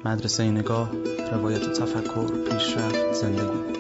مدرسه نگاه، روایت تفکر، پیشرفت، زندگی.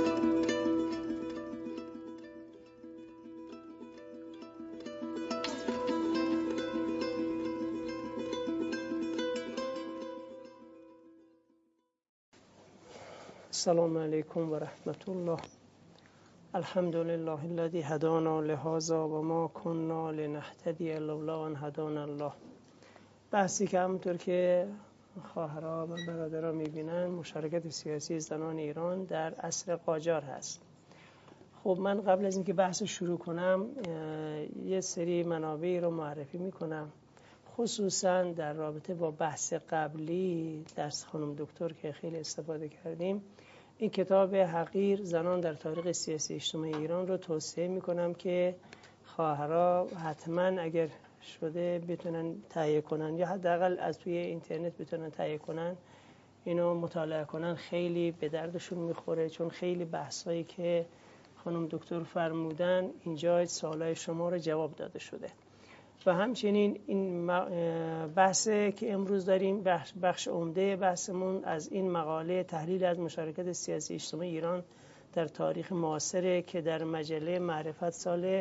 السلام علیکم و رحمت الله. الحمد لله الذي هدانا لهذا و ما كنا لنهتدي لولا ان هدانا الله. بحثی که همونطور که خواهرها و برادرها میبینن مشارکت سیاسی زنان ایران در عصر قاجار هست. خب من قبل از اینکه بحث شروع کنم یه سری منابعی رو معرفی میکنم، خصوصا در رابطه با بحث قبلی درس خانم دکتر که خیلی استفاده کردیم. این کتاب حقیر زنان در تاریخ سیاسی اجتماعی ایران رو توصیه میکنم که خواهرها حتما اگر شده بتونن تهیه کنن یا حداقل از توی اینترنت بتونن تهیه کنن، اینو مطالعه کنن. خیلی به دردشون میخوره، چون خیلی بحثایی که خانم دکتر فرمودن اینجا سوالای شما رو جواب داده شده. و همچنین این بحثی که امروز داریم بخش عمده بحثمون از این مقاله تحلیل از مشارکت سیاسی اجتماعی ایران در تاریخ معاصره که در مجله معرفت سال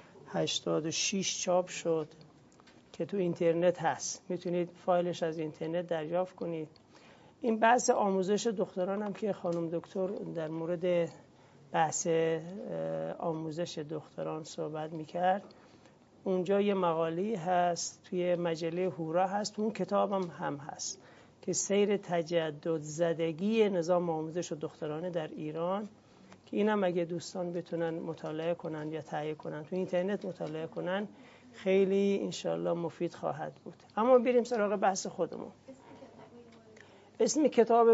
86 چاپ شد که تو اینترنت هست، میتونید فایلش از اینترنت دریافت کنید. این بحث آموزش دختران هم که خانم دکتر در مورد بحث آموزش دختران صحبت میکرد، اونجا یه مقالی هست توی مجله هورا هست، اون کتابم هم هست که سیر تجدد زدگی نظام آموزش دخترانه در ایران، که اینم اگه دوستان بتونن مطالعه کنن یا تهیه کنن تو اینترنت مطالعه کنن خیلی انشالله مفید خواهد بود. اما بریم سراغ بحث خودمون. اسم کتاب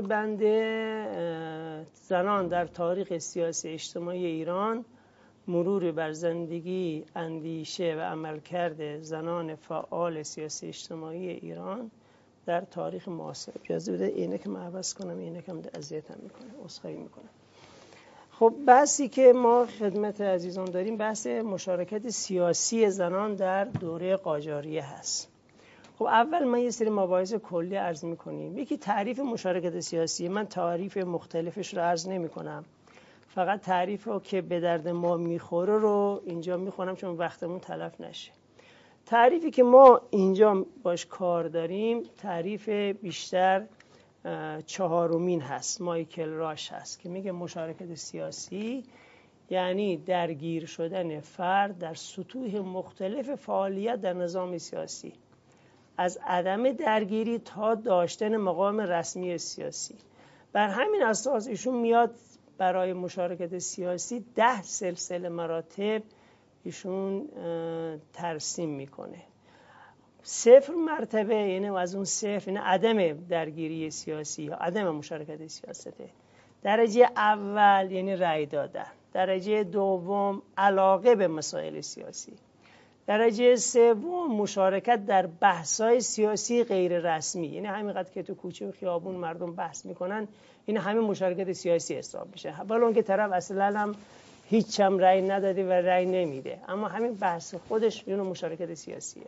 بنده زنان در تاریخ سیاسی اجتماعی ایران، مرور بر زندگی، اندیشه و عملکرد زنان فعال سیاسی اجتماعی ایران در تاریخ معاصر. اجازه بده عینکم عوض کنم، عینکم اذیتم میکنه، عذرخواهی میکنم. خب بحثی که ما خدمت عزیزان داریم بحث مشارکت سیاسی زنان در دوره قاجاریه هست. خب اول من یه سری مباحث کلی عرض میکنیم. یکی تعریف مشارکت سیاسی. من تعریف مختلفش رو عرض نمیکنم، فقط تعریف رو که به درد ما میخوره رو اینجا میخونم چون وقتمون تلف نشه. تعریفی که ما اینجا باش کار داریم تعریف بیشتر چهارمین هست، مایکل راش هست، که میگه مشارکت سیاسی یعنی درگیر شدن فرد در سطوح مختلف فعالیت در نظام سیاسی، از عدم درگیری تا داشتن مقام رسمی سیاسی. بر همین اساس ایشون میاد برای مشارکت سیاسی 10 سلسله مراتب ایشون ترسیم میکنه. 0 مرتبه یعنی از اون 0 یعنی عدم درگیری سیاسی یا عدم مشارکت سیاسته. درجه اول یعنی رأی دادن. درجه دوم علاقه به مسائل سیاسی. درجه سوم مشارکت در بحث‌های سیاسی غیر رسمی، یعنی همینقدر که تو کوچه و خیابون مردم بحث میکنن این همه مشارکت سیاسی حساب میشه، ولی اون که طرف اصلا هم هیچ هم رأی نداده و رأی نمیده، اما همین بحث خودش اون مشارکت سیاسیه.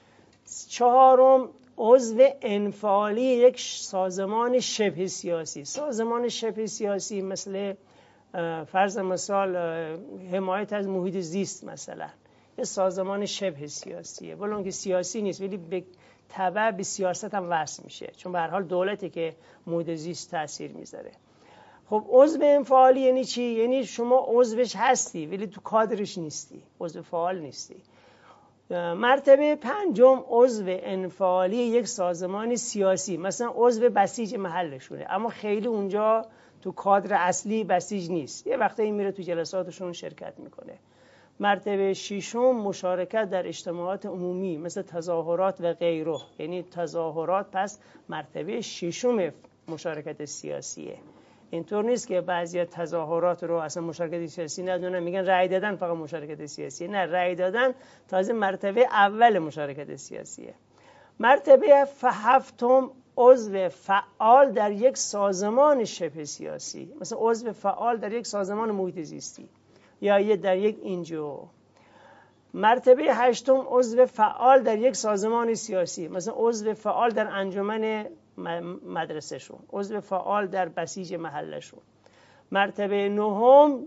4 عضو انفعالی یک سازمان شبه سیاسی. سازمان شبه سیاسی مثل فرض مثال حمایت از محیط زیست مثلا، یه سازمان شبه سیاسیه، ولی اون که سیاسی نیست ولی به تبع به سیاست هم وصل میشه، چون به هر حال دولتی که محیط زیست تاثیر میذاره. خب عضو انفعالی یعنی چی؟ یعنی شما عضوش هستی ولی تو کادرش نیستی، عضو فعال نیستی. مرتبه 5 عضو انفعالی یک سازمان سیاسی، مثلا عضو بسیج محلشونه اما خیلی اونجا تو کادر اصلی بسیج نیست، یه وقتایی میره تو جلساتشون شرکت میکنه. مرتبه 6 مشارکت در اجتماعات عمومی مثل تظاهرات و غیره، یعنی تظاهرات پس مرتبه 6 مشارکت سیاسیه. اینطور نیست که بعضی تظاهرات رو اصلا مشارکت سیاسی ندونن، میگن رأی دادن فقط مشارکت سیاسی. نه، رأی دادن تازه مرتبه اول مشارکت سیاسیه. مرتبه 7 عضو فعال در یک سازمان شبه سیاسی، مثلا عضو فعال در یک سازمان محیط زیستی یا در یک NGO. مرتبه 8 عضو فعال در یک سازمان سیاسی، مثلا عضو فعال در انجمن مدرسهشون، عضو فعال در بسیج محلشون. مرتبه نهم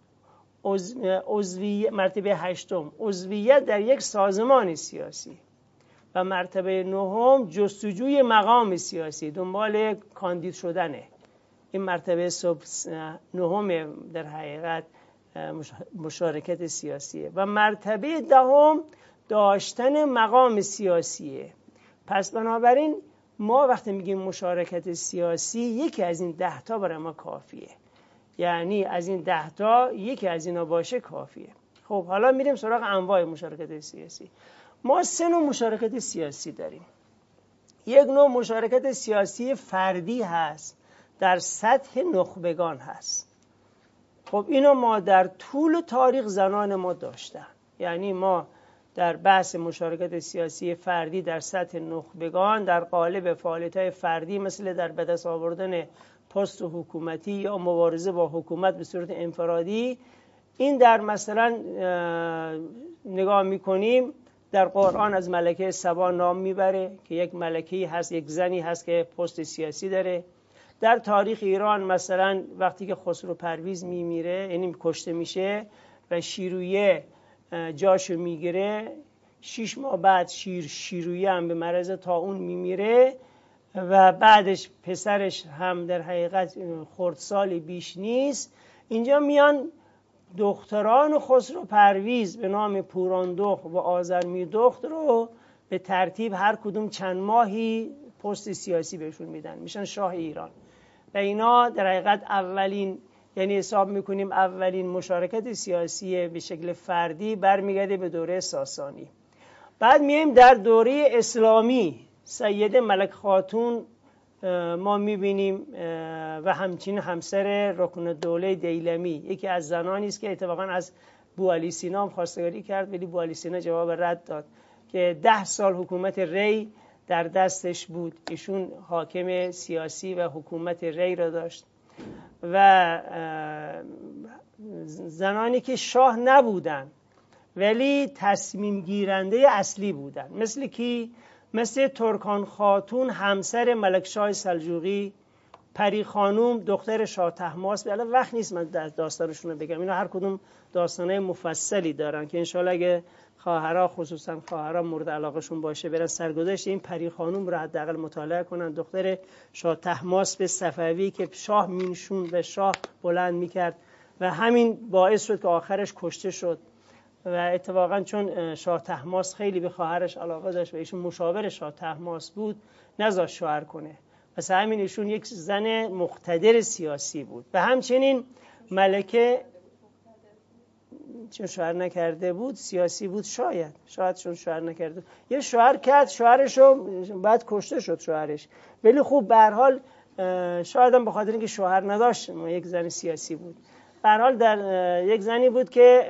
مرتبه هشتم عضویت در یک سازمان سیاسی و مرتبه نهم جستجوی مقام سیاسی، دنبال کاندید شدنه. این مرتبه نهم در حقیقت مشارکت سیاسیه و مرتبه دهم داشتن مقام سیاسیه. پس بنابراین ما وقتی میگیم مشارکت سیاسی، یکی از این 10 تا برای ما کافیه. یعنی از این 10 تا یکی از اینا باشه کافیه. خب حالا میریم سراغ انواع مشارکت سیاسی. ما 3 نوع مشارکت سیاسی داریم. یک نوع مشارکت سیاسی فردی هست، در سطح نخبگان هست. خب اینو ما در طول تاریخ زنان ما داشتن. یعنی ما در بحث مشارکت سیاسی فردی در سطح نخبگان در قالب فعالیت‌های فردی مثل در به دست آوردن پست حکومتی یا مبارزه با حکومت به صورت انفرادی، این در مثلا نگاه می‌کنیم در قرآن از ملکه سبا نام میبره که یک ملکه‌ای هست، یک زنی هست که پست سیاسی داره. در تاریخ ایران مثلا وقتی که خسرو پرویز میمیره، یعنی کشته میشه و شیرویه جاشو میگیره، 6 ماه بعد شیرویه هم به مرض طاعون میمیره و بعدش پسرش هم در حقیقت خردسالی بیش نیست. اینجا میان دختران خسرو پرویز به نام پوراندخت و آذرمیدخت رو به ترتیب هر کدوم چند ماهی پست سیاسی بهشون میدن، میشن شاه ایران. و اینا در حقیقت اولین، یعنی حساب میکنیم اولین مشارکت سیاسی به شکل فردی برمیگرده به دوره ساسانی. بعد میایم در دوره اسلامی، سیده ملک خاتون ما میبینیم و همچنین همسر رکن الدوله دیلمی، یکی از زنانی است که اتفاقا از بوعلی سینا هم خواستگاری کرد، ولی بوعلی سینا جواب رد داد که 10 سال حکومت ری در دستش بود. ایشون حاکم سیاسی و حکومت ری را داشت. و زنانی که شاه نبودن ولی تصمیم گیرنده اصلی بودن، مثل کی؟ مثل ترکان خاتون همسر ملکشاه سلجوقی، پری خانوم دختر شاه طهماسب. الان وقت نیست من داستانشون رو بگم، اینا هر کدوم داستانای مفصلی دارن که انشالله اگه خواهرها، خصوصا خواهرها مورد علاقهشون باشه، برن سرگذشت این پری خانوم رو حداقل مطالعه کنن. دختر شاه طهماسب صفوی که شاه مینشوند و شاه بلند میکرد و همین باعث شد که آخرش کشته شد. و اتفاقا چون شاه طهماسب خیلی به خواهرش علاقه داشت و ایشون مشاور شاه طهماسب بود، نذاشت شوهر کنه. پس همین ایشون یک زن مقتدر سیاسی بود. و همچنین ملکه چون شوهر نکرده بود سیاسی بود، شاید چون شوهر نکرده بود. یه شوهر کرد، شوهرشو بعد کشته شد شوهرش، ولی خوب به هر حال شاید هم به خاطر اینکه شوهر نداشت یک زن سیاسی بود. به هر حال در یک زنی بود که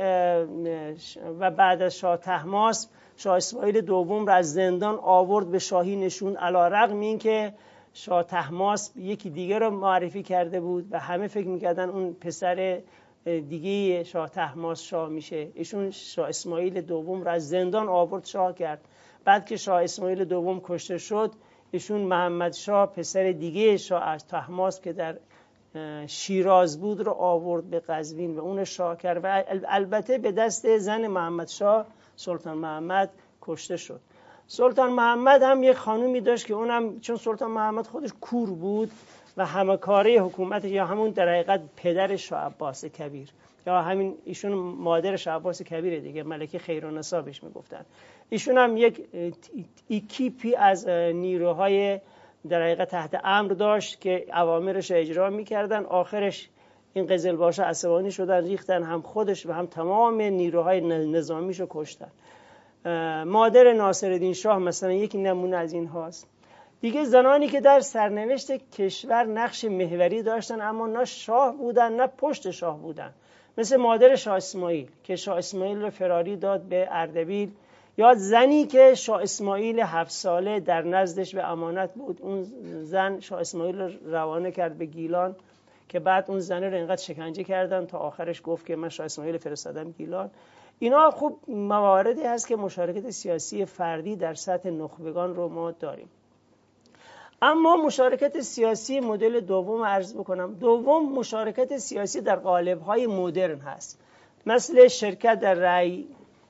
و بعد از شاه طهماسب شاه اسماعیل دوم را از زندان آورد به شاهی نشون، علی‌رغم اینکه شاه طهماسب یکی دیگه رو معرفی کرده بود و همه فکر میکردن اون پسر دیگه شاه طهماسب شاه میشه. ایشون شاه اسماعیل دوم را از زندان آورد شاه کرد. بعد که شاه اسماعیل دوم کشته شد، ایشون محمد شاه پسر دیگه شاه طهماسب که در شیراز بود رو آورد به قزوین و اون شاه کرد و البته به دست زن محمد شاه سلطان محمد کشته شد. سلطان محمد هم یک خانومی داشت که اونم چون سلطان محمد خودش کور بود و همکاره حکومت، یا همون در حقیقت پدر شاه عباس کبیر یا همین ایشون مادر شاه عباس کبیر دیگه، ملکه خیرالنسا بهش میگفتن. ایشون هم یک اکیپی از نیروهای در حقیقت تحت امر داشت که اوامرش اجرا میکردن. آخرش این قزلباشا عصبانی شدن، ریختن هم خودش و هم تمام نیروهای نظامیشو کشتن. مادر ناصرالدین شاه مثلا یکی نمونه از این هاست. دیگه زنانی که در سرنوشت کشور نقش محوری داشتن اما نه شاه بودن نه پشت شاه بودن، مثل مادر شاه اسماعیل که شاه اسماعیل رو فراری داد به اردبیل، یا زنی که شاه اسماعیل 7 ساله در نزدش به امانت بود، اون زن شاه اسماعیل رو روانه کرد به گیلان که بعد اون زنه رو اینقدر شکنجه کردن تا آخرش گفت که من شاه اسماعیل فرستادم گیلان. اینا خوب مواردی هست که مشارکت سیاسی فردی در سطح نخبگان رو ما داریم. اما مشارکت سیاسی مدل دوم عرض بکنم. دوم، مشارکت سیاسی در قالب‌های مدرن هست، مثل شرکت در رأی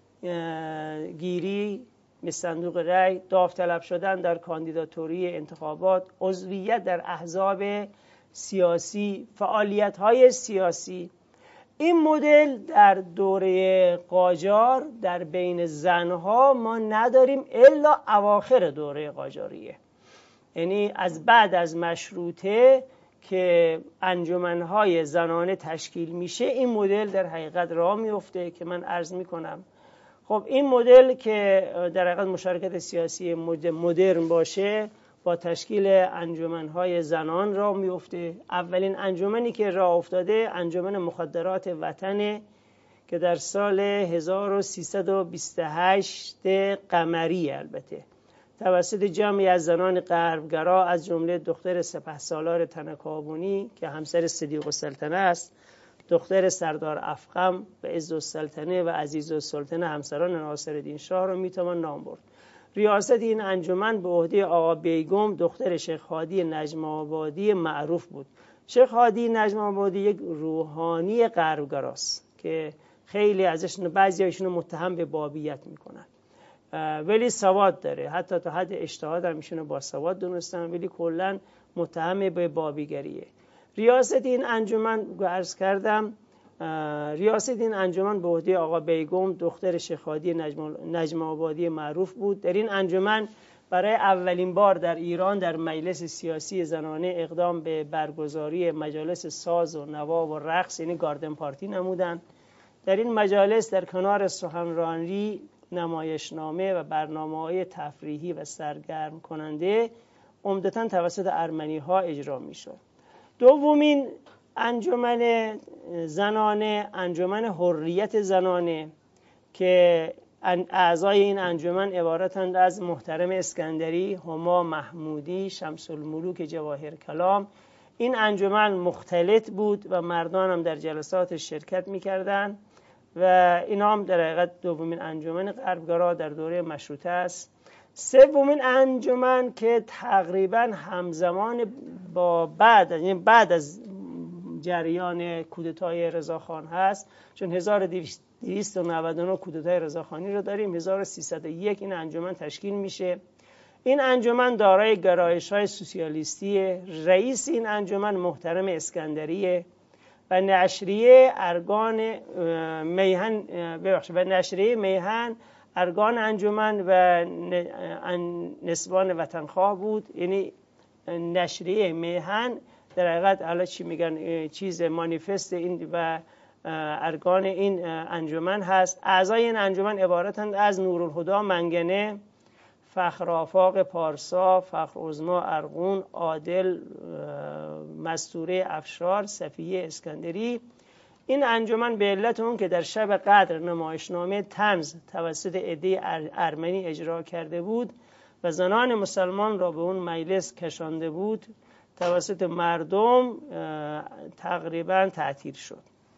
گیری به صندوق رأی، داوطلب شدن در کاندیداتوری انتخابات، عضویت در احزاب سیاسی، فعالیت‌های سیاسی. این مدل در دوره قاجار در بین زنها ما نداریم الا اواخر دوره قاجاریه، یعنی از بعد از مشروطه که انجمنهای زنانه تشکیل میشه این مدل در حقیقت راه میفته که من عرض میکنم. خب این مدل که در حقیقت مشارکت سیاسی مدرن باشه با تشکیل انجمنهای زنان راه میفته. اولین انجمنی که راه افتاده انجمن مخدرات وطن که در سال 1328 قمری البته توسط جمعی از زنان غربگرا از جمله دختر سپهسالار تنکابونی که همسر صدیق السلطنه است، دختر سردار افخم و عزالسلطنه و عزیزالسلطنه همسران ناصرالدین شاه را میتوان نام برد. ریاست این انجمن به عهده آقا بیگم دختر شیخ هادی نجم آبادی معروف بود. شیخ هادی نجم آبادی یک روحانی غربگراست که خیلی ازش بعضی هایشون متهم به بابیت میکنن، ولی سواد داره، حتی تا حد اجتهاد هم میشونه با سواد دونستن، ولی کلا متهم به بابیگریه. ریاست این انجمن عرض کردم ریاست این انجمن به عهده آقا بیگم دختر شیخ هادی نجم آبادی معروف بود. در این انجمن برای اولین بار در ایران در مجلس سیاسی زنانه اقدام به برگزاری مجالس ساز و نوا و رقص یعنی گاردن پارتی نمودند. در این مجالس در کنار سخنرانی، نمایشنامه و برنامه‌های تفریحی و سرگرم کننده عمدتاً توسط ارمنی‌ها اجرا می‌شد. دومین انجمن زنانه انجمن حریت زنانه که اعضای این انجمن عبارتند از محترم اسکندری، هما محمودی، شمس الملوک جواهر کلام. این انجمن مختلط بود و مردان هم در جلسات شرکت می‌کردند و اینا هم در حقیقت دومین انجمن غربگرا در دوره مشروطه است. سومین انجمن که تقریبا همزمان با بعد از جریان کودتای رضاخان هست، چون 1299 کودتای رضاخانی رو داریم، 1301 این انجمن تشکیل میشه. این انجمن دارای گرایش‌های سوسیالیستی، رئیس این انجمن محترم اسکندریه و نشریه میهن ارگان انجمن و نسوان وطنخواه بود. یعنی نشریه میهن در حقیقت حالا چی میگن چیز مانیفست این و ارگان این انجمن هست. اعضای این انجمن عبارتند از نورالهدی منگنه، فخر آفاق پارسا، فخر عظما ارغون، عادل مستوره افشار، صفیه اسکندری. این انجمن به علت اون که در شب قدر نمایشنامه طنز توسط عده ارمنی اجرا کرده بود و زنان مسلمان را به اون مجلس کشانده بود، توسط مردم تقریبا تعطیل شد.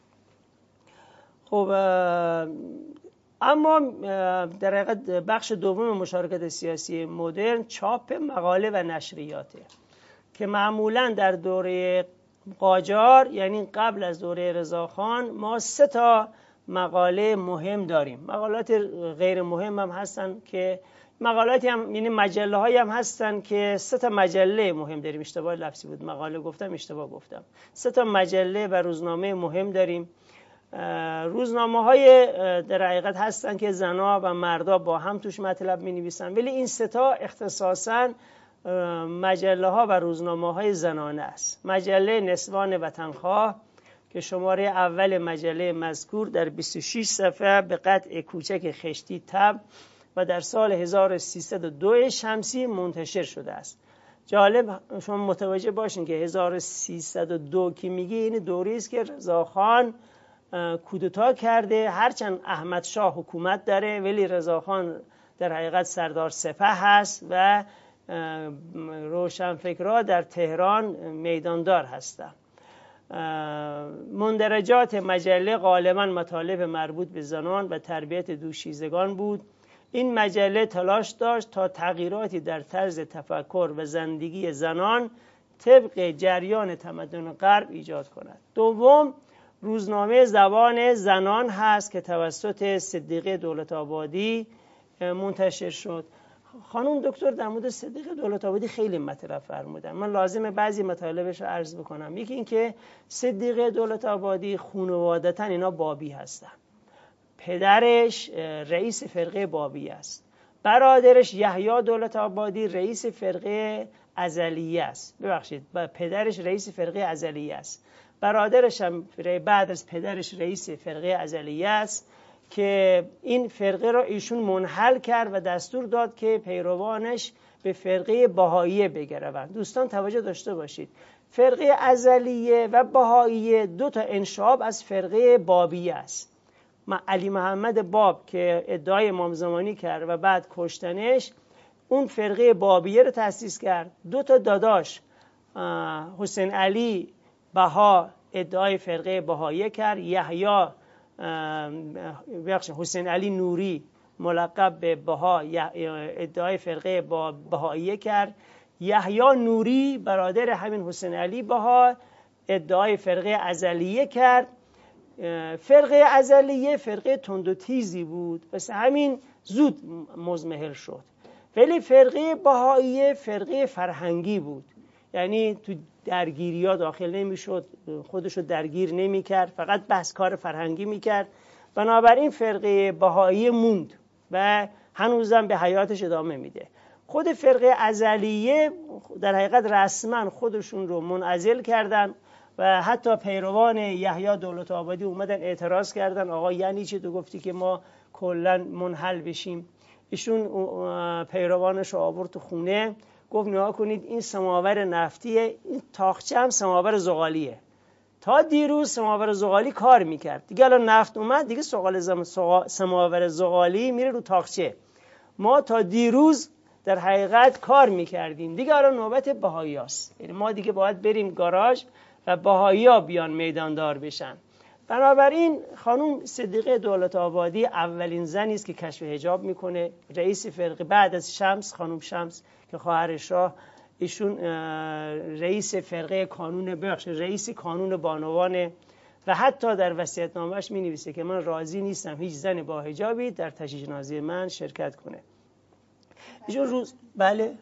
خب اما در حقیقت بخش دوم مشارکت سیاسی مدرن چاپ مقاله و نشریاته که معمولا در دوره قاجار یعنی قبل از دوره رضاخان ما 3 مقاله مهم داریم. مقالات غیر مهم هم هستن که مقالاتی هم یعنی مجله هایی هم هستن که 3 مجله مهم داریم. اشتباه لفظی بود، مقاله گفتم اشتباه گفتم. 3 مجله و روزنامه مهم داریم. روزنامه های در حقیقت هستن که زنها و مردا با هم توش مطلب می نویسن، ولی این 3 اختصاصاً مجله ها و روزنامه های زنانه است. مجله نسوان وطنخواه که شماره اول مجله مذکور در 26 صفحه به قطع کوچک خشتی تب و در سال 1302 شمسی منتشر شده است. جالب شما متوجه باشین که 1302 که میگه این دوری است که رضاخان کودتا کرده. هرچند احمد شاه حکومت داره ولی رضاخان در حقیقت سردار سپه هست و روشنفکرها در تهران میداندار هستند. مندرجات مجله غالباً مطالب مربوط به زنان و تربیت دوشیزگان بود. این مجله تلاش داشت تا تغییراتی در طرز تفکر و زندگی زنان طبق جریان تمدن غرب ایجاد کند. دوم، روزنامه زبان زنان هست که توسط صدیقه دولت‌آبادی منتشر شد. خانم دکتر در مورد صدیقه دولت‌آبادی خیلی مطلب فرمودن، من لازمه بعضی مطالبش رو عرض بکنم. یکی این که صدیقه دولت‌آبادی خانوادتاً اینا بابی هستن. پدرش رئیس فرقه بابی است، برادرش یحیی دولت‌آبادی رئیس فرقه ازلیه است. ببخشید، پدرش رئیس فرقه ازلیه است، برادرش هم بعد از پدرش رئیس فرقه ازلیه است که این فرقه را ایشون منحل کرد و دستور داد که پیروانش به فرقه بهائیه بگروند. دوستان توجه داشته باشید، فرقه ازلیه و بهائیه دو تا انشعاب از فرقه بابیه است. علی محمد باب که ادعای امام زمانی کرد و بعد کشتنش، اون فرقه بابیه رو تأسیس کرد. دو تا داداش حسین علی بها ادعای فرقه بهائیه کرد، یحیی حسین علی نوری ملقب به بها ادعای فرقه بهائیه کرد. یحیی نوری برادر همین حسین علی بها ادعای فرقه ازلیه کرد. فرقه ازلیه فرقه تند و تیزی بود، پس همین زود مزمحل شد. ولی فرقه بهائیه فرقه فرهنگی بود، یعنی تو درگیری‌ها داخل نمی‌شد، خودشو درگیر نمی‌کرد، فقط بحث کار فرهنگی می‌کرد. بنابراین فرقه بهائیه موند و هنوزم به حیاتش ادامه میده. خود فرقه ازلیه در حقیقت رسما خودشون رو منعزل کردن و حتی پیروان یحیی دولت‌آبادی اومدن اعتراض کردن، آقا یعنی چی تو گفتی که ما کلا منحل بشیم؟ ایشون پیروانش رو آورد تو خونه، گفت نگاه کنید این سماور نفتیه، این تاقچه هم سماور زغالیه. تا دیروز سماور زغالی کار میکرد، دیگه الان نفت اومد، دیگه سماور زغالی میره رو تاقچه. ما تا دیروز در حقیقت کار میکردیم، دیگه الان نوبت بهایی هست. یعنی ما دیگه باید بریم گاراژ و بهایی ها بیان میداندار بشن. بنابراین خانم صدیقه دولت‌آبادی اولین زنی است که کشف حجاب میکنه، رئیس فرقه. بعد از شمس، خانم شمس که خواهر شاه، ایشون رئیس فرقه رئیس کانون بانوانه و حتی در وصیت‌نامه‌اش می‌نویسه که من راضی نیستم هیچ زن با حجابی در تشییع‌نامه من شرکت کنه. ایشون روز بله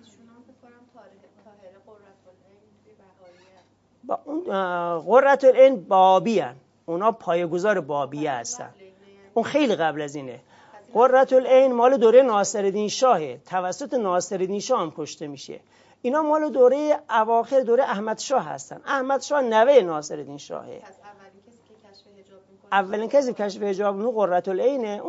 با اون قرةالعین بابی هن. اونا پایه‌گذار بابیه هستن. اون خیلی قبل از اینه. قرةالعین مال دوره ناصرالدین شاهه، توسط ناصرالدین شاه هم کشته میشه. اینا مال دوره اواخر دوره احمد شاه هستن. احمد شاه نوه ناصرالدین شاهه. اولین کسی که کشف حجاب میکنه قرةالعینه.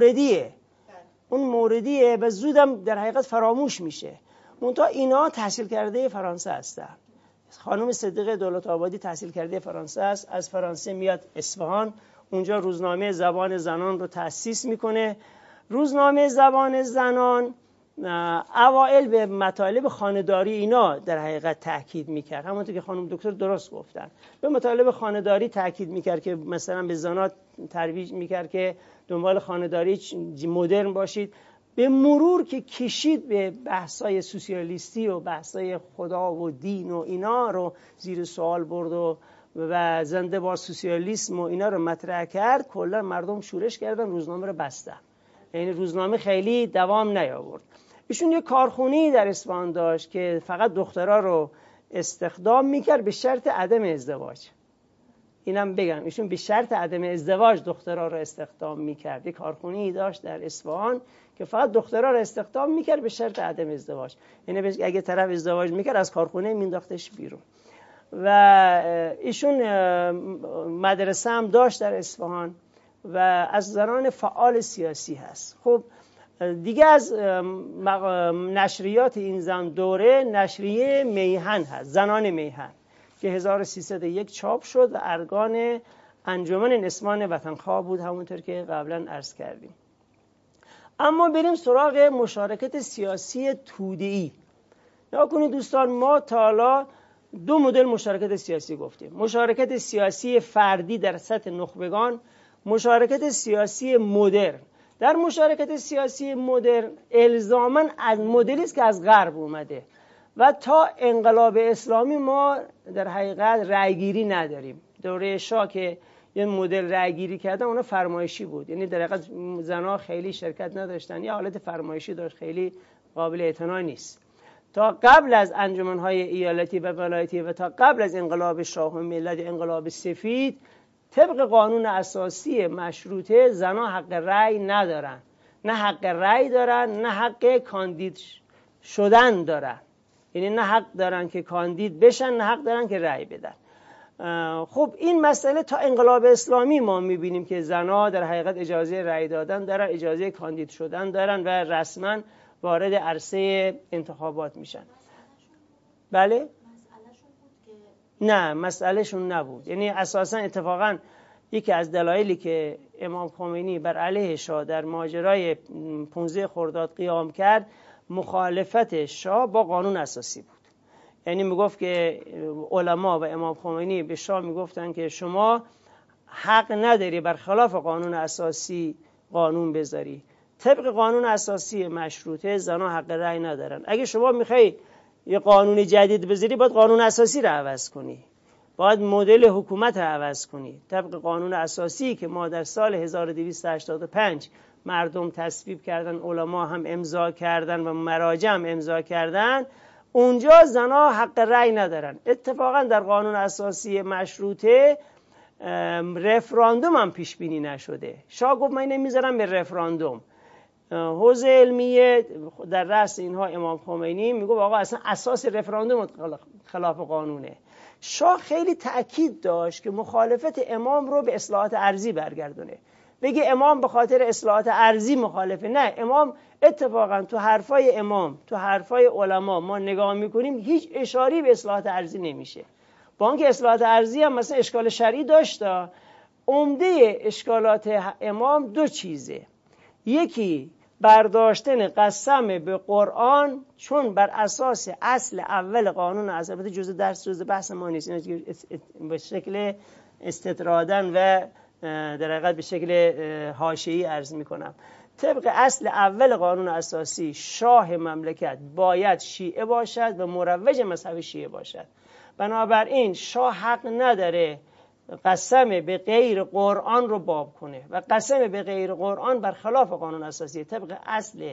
اون موردیه و زودم در حقیقت فراموش میشه. منتها اینا تحصیل کرده فرانسه هستن. خانم صدیقه دولت‌آبادی تحصیل کرده فرانسه است. از فرانسه میاد اصفهان، اونجا روزنامه زبان زنان رو تأسیس میکنه. روزنامه زبان زنان اوائل به مطالب خانه‌داری اینا در حقیقت تاکید میکرد، همونطور که خانم دکتر درست گفتن. به مطالب خانه‌داری تاکید میکرد که مثلا به زنات ترویج میکرد که دنبال خانه‌داری مدرن باشید. به مرور که کشید به بحث‌های سوسیالیستی و بحث‌های خدا و دین و اینا رو زیر سوال برد و زنده بار سوسیالیسم و اینا رو مطرح کرد، کلا مردم شورش کردن، روزنامه رو بستن. یعنی روزنامه خیلی دوام نیاورد. ایشون یه کارخونه‌ای در اصفهان داشت که فقط دخترها رو استخدام میکرد به شرط عدم ازدواج. اینم بگم ایشون به شرط عدم ازدواج دخترها رو استخدام میکرد. یه کارخونه‌ای داشت در اصفهان که فقط دخترها رو استخدام میکرد به شرط عدم ازدواج. یعنی اگه طرف ازدواج میکرد از کارخونه مینداختش بیرون. و ایشون مدرسه هم داشت در اصفهان و از زنان فعال سیاسی هست. خب دیگه از نشریات این زن دوره نشریه میهن هست، زنان میهن، که 1301 چاپ شد و ارگان انجمن نسوان وطنخواه بود، همونطور که قبلا عرض کردیم. اما بریم سراغ مشارکت سیاسی توده‌ای. نگاه کنید دوستان، ما تا حالا دو مدل مشارکت سیاسی گفتیم: مشارکت سیاسی فردی در سطح نخبگان، مشارکت سیاسی مدرن. در مشارکت سیاسی مدرن الزاماً از مدلی است که از غرب اومده و تا انقلاب اسلامی ما در حقیقت رأیگیری نداریم. دوره شاه که یه مدل رأیگیری کردن اونا فرمایشی بود، یعنی در حقیقت زنها خیلی شرکت نداشتن، یه حالت فرمایشی داشت، خیلی قابل اعتنا نیست. تا قبل از انجمن‌های ایالتی و ولایتی و تا قبل از انقلاب شاه و ملت، انقلاب سفید، طبق قانون اساسی مشروطه زنها حق رأی ندارن، نه حق رأی دارن نه حق کاندید شدن دارن، یعنی نه حق دارن که کاندید بشن نه حق دارن که رأی بدن. خب این مسئله تا انقلاب اسلامی ما میبینیم که زنها در حقیقت اجازه رأی دادن دارن، اجازه کاندید شدن دارن و رسما وارد عرصه انتخابات میشن. بله؟ نه مسئلهشون نبود. یعنی اساسا اتفاقا یکی از دلایلی که امام خمینی بر علیه شاه در ماجرای 15 خرداد قیام کرد مخالفت شاه با قانون اساسی بود. یعنی میگفت که علما و امام خمینی به شاه میگفتن که شما حق نداری بر خلاف قانون اساسی قانون بذاری. طبق قانون اساسی مشروطه زنها حق رأی ندارن. اگه شما میخوای یه قانون جدید بذاری باید قانون اساسی رو عوض کنی، باید مدل حکومت رو عوض کنی. طبق قانون اساسی که ما در سال 1285 مردم تصویب کردن، علما هم امضا کردن و مراجع هم امضا کردن، اونجا زنها حق رأی ندارن. اتفاقا در قانون اساسی مشروطه رفراندوم هم پیش بینی نشده. شاه گفت من نمیذارم به رفراندوم. حوزه علمیه در رأس اینها امام خمینی میگه آقا اصلا اساس رفراندوم خلاف قانونه. شاه خیلی تأکید داشت که مخالفت امام رو به اصلاحات ارضی برگردونه. بگه امام به خاطر اصلاحات ارضی مخالفه. نه، امام اتفاقا تو حرفای امام، تو حرفای علما ما نگاه میکنیم هیچ اشاری به اصلاحات ارضی نمیشه. با اینکه اصلاحات ارضی هم مثلا اشکال شرعی داشته، عمده اشکالات امام دو چیزه. یکی برداشتن قسم به قرآن چون بر اساس اصل اول قانون اساسی، جزء بحث ما نیست، این به شکل استطرادن و در حقیقت به شکل حاشیه‌ای عرض میکنم. طبق اصل اول قانون اساسی شاه مملکت باید شیعه باشد و مروج مذهب شیعه باشد. بنابراین شاه حق نداره قسم به غیر قرآن رو باب کنه و قسم به غیر قرآن برخلاف قانون اساسی طبق اصل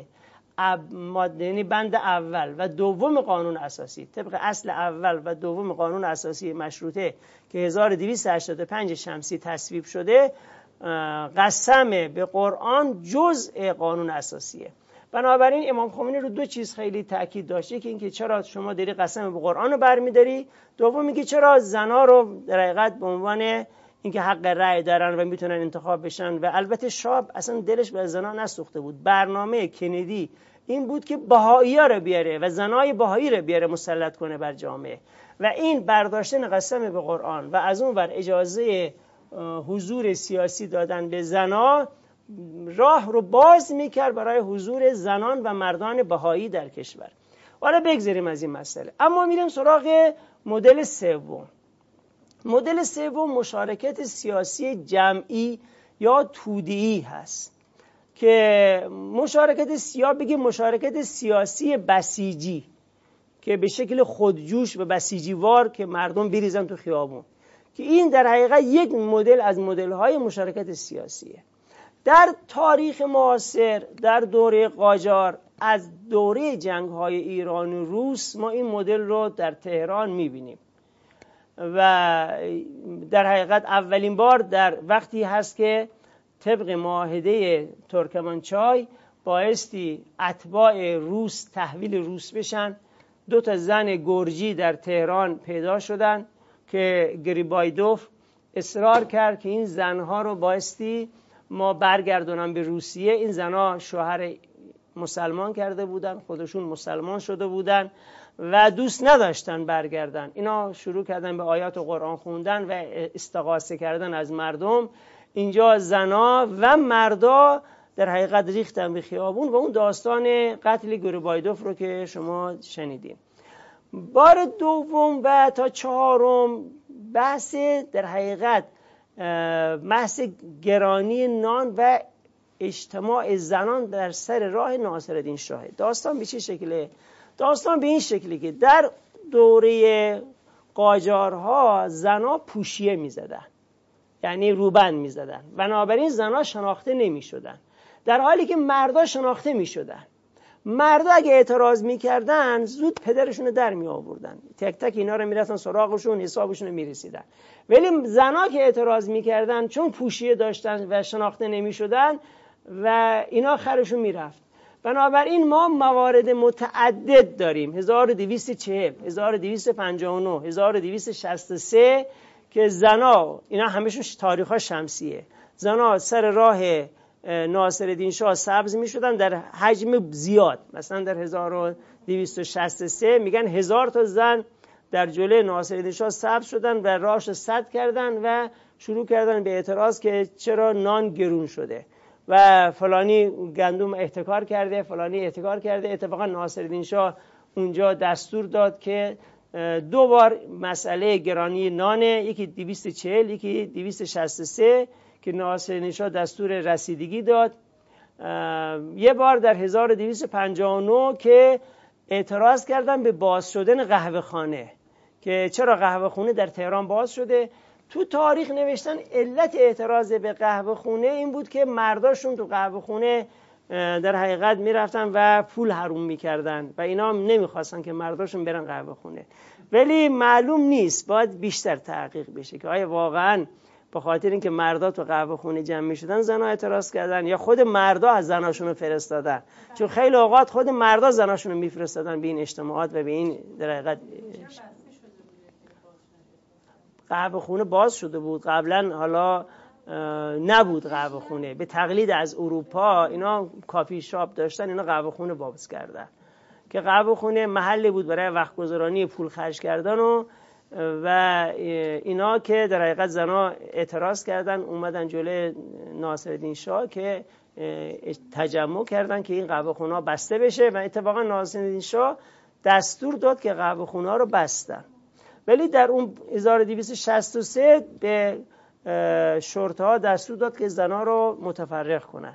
یعنی بند اول و دوم قانون اساسی، طبق اصل اول و دوم قانون اساسی مشروطه که 1285 شمسی تصویب شده، قسم به قرآن جزء قانون اساسیه. بنابراین امام خمینی رو دو چیز خیلی تاکید داشته که اینکه چرا شما داری قسم به قرآن رو برمی‌داری، دوم اینکه چرا زنا رو در حقیقت به عنوان اینکه حق رأی دارن و میتونن انتخاب بشن. و البته شاه اصلا دلش به زنا نسوخته بود. برنامه کندی این بود که بهائی‌ها رو بیاره و زنای بهایی رو بیاره مسلط کنه بر جامعه، و این برداشتن قسم به قرآن و از اون ور اجازه حضور سیاسی دادن به زنا راه رو باز میکرد برای حضور زنان و مردان بهایی در کشور. حالا بگذاریم از این مسئله، اما میریم سراغ مدل سوم. مدل سوم مشارکت سیاسی جمعی یا توده‌ای هست که مشارکت سیاسی بسیجی که به شکل خودجوش و بسیجی وار که مردم بریزن تو خیابون، که این در حقیقت یک مدل از مدل‌های مشارکت سیاسیه. در تاریخ معاصر در دوره قاجار، از دوره جنگ‌های ایران و روس، ما این مدل رو در تهران می‌بینیم و در حقیقت اولین بار در وقتی هست که طبق معاهده ترکمنچای بایستی اتباع روس تحویل روس بشن. 2 زن گرجی در تهران پیدا شدن که گریبایدوف اصرار کرد که این زنها رو بایستی ما برگردونم به روسیه. این زنها شوهر مسلمان کرده بودن، خودشون مسلمان شده بودن و دوست نداشتن برگردن. اینا شروع کردن به آیات قرآن خوندن و استغاثه کردن از مردم. اینجا زنا و مردا در حقیقت ریختن به خیابون و اون داستان قتل گریبایدوف رو که شما شنیدیم. بار دوم و تا 4 بحث در حقیقت بحث گرانی نان و اجتماع زنان در سر راه ناصرالدین شاه. داستان به چه شکله؟ داستان به این شکلی که در دوره قاجارها زنها پوشیه میزدن، یعنی روبند میزدن، بنابراین زنها شناخته نمیشدن، در حالی که مردا شناخته میشدن. مردا اگه اعتراض میکردن زود پدرشون رو در می آوردن، تک تک اینا رو میرفتن سراغشون، حسابشون رو میرسیدن. ولی زنها که اعتراض میکردن چون پوشیه داشتن و شناخته نمیشدن و اینا خرشون میرفت. بنابراین ما موارد متعدد داریم، 1240 1259 1263 که زنا، اینا همشون تاریخ‌ها شمسیه، زنا سر راه ناصرالدین شاه سبز می شدن در حجم زیاد. مثلا در 1263 میگن 1000 تا زن در جلوی ناصرالدین شاه سبز شدن و راهش رو سد کردن و شروع کردن به اعتراض که چرا نان گرون شده و فلانی گندم احتکار کرده، فلانی احتکار کرده. اتفاقا ناصرالدین شاه اونجا دستور داد که 2 بار مسئله گرانی نانه، یکی 240 یکی 263 که ناصرالدین شاه دستور رسیدگی داد. یه بار در 1259 که اعتراض کردن به باز شدن قهوه خانه، که چرا قهوه خونه در تهران باز شده. تو تاریخ نوشتن علت اعتراض به قهوه خونه این بود که مرداشون تو قهوه خونه در حقیقت میرفتن و پول حروم میکردن و اینا هم نمیخواستن که مرداشون برن قهوه خونه. ولی معلوم نیست، باید بیشتر تحقیق بشه که آیا واقعاً به خاطر اینکه مردا تو قهوه خونه جمع میشدن زنا اعتراض کردن یا خود مردا از زناشون رو فرستادن. چون خیلی اوقات خود مردا زناشون رو میفرستادن به این اجتماعات و به این در حقیقت قهوه خونه باز شده بود قبلا، حالا نبود قهوه خونه. به تقلید از اروپا اینا کافی شاپ داشتن، اینا قهوه خونه باز کردن که قهوه خونه محلی بود برای وقت گذرانی، پول خرج کردن و اینا که در حقیقت زنا اعتراض کردن اومدن جلوی ناصرالدین شاه که تجمع کردن که این قهوه خونه ها بسته بشه و اتفاقا ناصرالدین شاه دستور داد که قهوه خونه ها رو بستن. ولی در اون 1263 به شرطه ها دستور داد که زنا رو متفرق کنن.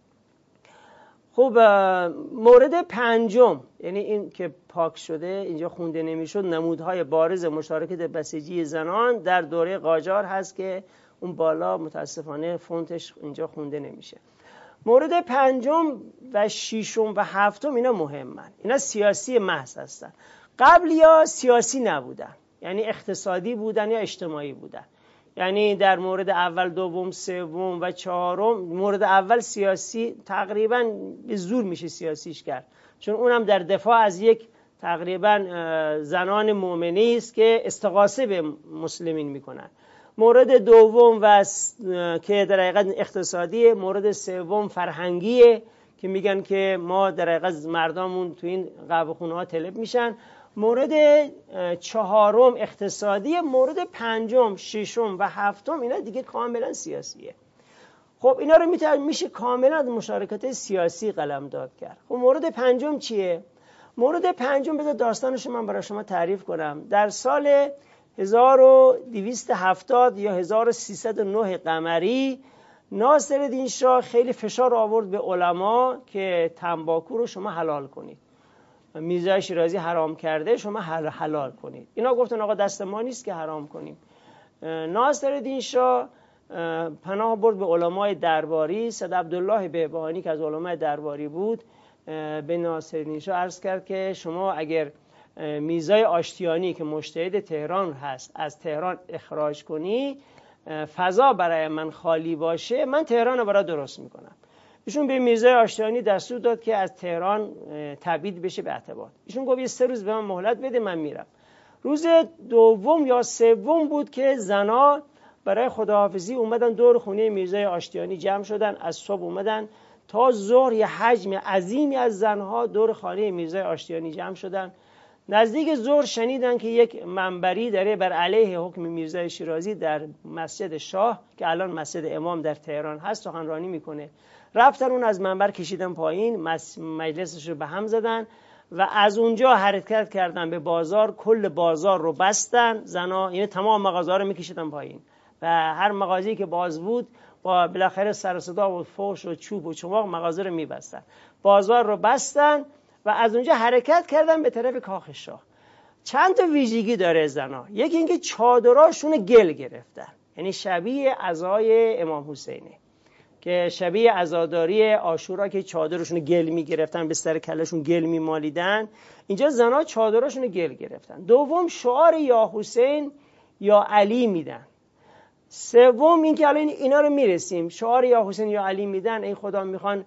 خب مورد پنجم، یعنی این که پاک شده اینجا خونده نمیشد، نمودهای بارز مشارکت بسیجی زنان در دوره قاجار هست که اون بالا متاسفانه فونتش اینجا خونده نمیشه. مورد پنجم و ششم و هفتم اینا مهمن، اینا سیاسی محض هستن. قبل یا سیاسی نبودن، یعنی اقتصادی بودن یا اجتماعی بودن. یعنی در مورد اول، دوم، سوم و چهارم، مورد اول سیاسی تقریبا به زور میشه سیاسیش کرد، چون اونم در دفاع از یک تقریبا زنان مؤمنی است که استغاثه به مسلمین میکنن. مورد دوم و که در حقیقت اقتصادیه. مورد سوم فرهنگیه که میگن که ما در حقیقت مردمون تو این قهوه خونه ها طلب میشن. مورد چهارم اقتصادیه. مورد پنجم، ششم و هفتم اینا دیگه کاملا سیاسیه. خب اینا رو میشه کاملا مشارکت سیاسی قلمداد کرد. خب مورد پنجم چیه؟ مورد پنجم بذار داستانش من برای شما تعریف کنم. در سال 1270 یا 1309 قمری ناصرالدین شاه خیلی فشار آورد به علما که تنباکو رو شما حلال کنید. میرزا شیرازی حرام کرده، شما حلال کنید. اینا گفتن آقا دست ما نیست که حرام کنیم. ناصرالدین شاه پناه برد به علمای درباری. سید عبدالله بهبهانی که از علمای درباری بود به ناصرالدین شاه عرض کرد که شما اگر میرزای آشتیانی که مجتهد تهران هست از تهران اخراج کنی، فضا برای من خالی باشه، من تهران رو برای درست میکنم. ایشون به میرزای آشتیانی دستور داد که از تهران تبعید بشه به عتبات. ایشون گفت 3 روز به من مهلت بده، من میرم. روز دوم یا سوم بود که زنا برای خداحافظی اومدن دور خونه میرزای آشتیانی جمع شدن. از صبح اومدن تا ظهر یه حجم عظیمی از زنها دور خانه میرزای آشتیانی جمع شدن. نزدیک ظهر شنیدن که یک منبری داره بر علیه حکم میرزای شیرازی در مسجد شاه که الان مسجد امام در تهران هست سخنرانی میکنه. رفتن اون از منبر کشیدن پایین، مجلسش رو به هم زدن و از اونجا حرکت کردن به بازار. کل بازار رو بستن، زنا یعنی تمام مغازه‌ها رو میکشیدن پایین. و هر مغازه‌ای که باز بود با بالاخره سر و صدا و فحش و چوب و چماق مغازه رو می‌بستن. بازار رو بستن و از اونجا حرکت کردن به طرف کاخ شاه. چند تا ویژگی داره زنا. یکی اینکه چادراشون گل گرفتن، یعنی شبیه عزای امام حسینه که شبیه عزاداری عاشورا که چادرشون گل میگرفتن، به سر کلشون گل میمالیدن. اینجا زنا چادرشون گل گرفتن. دوم شعار یا حسین یا علی میدن. سوم اینکه الان اینا رو میرسیم، شعار یا حسین یا علی میدن، ای خدا میخوان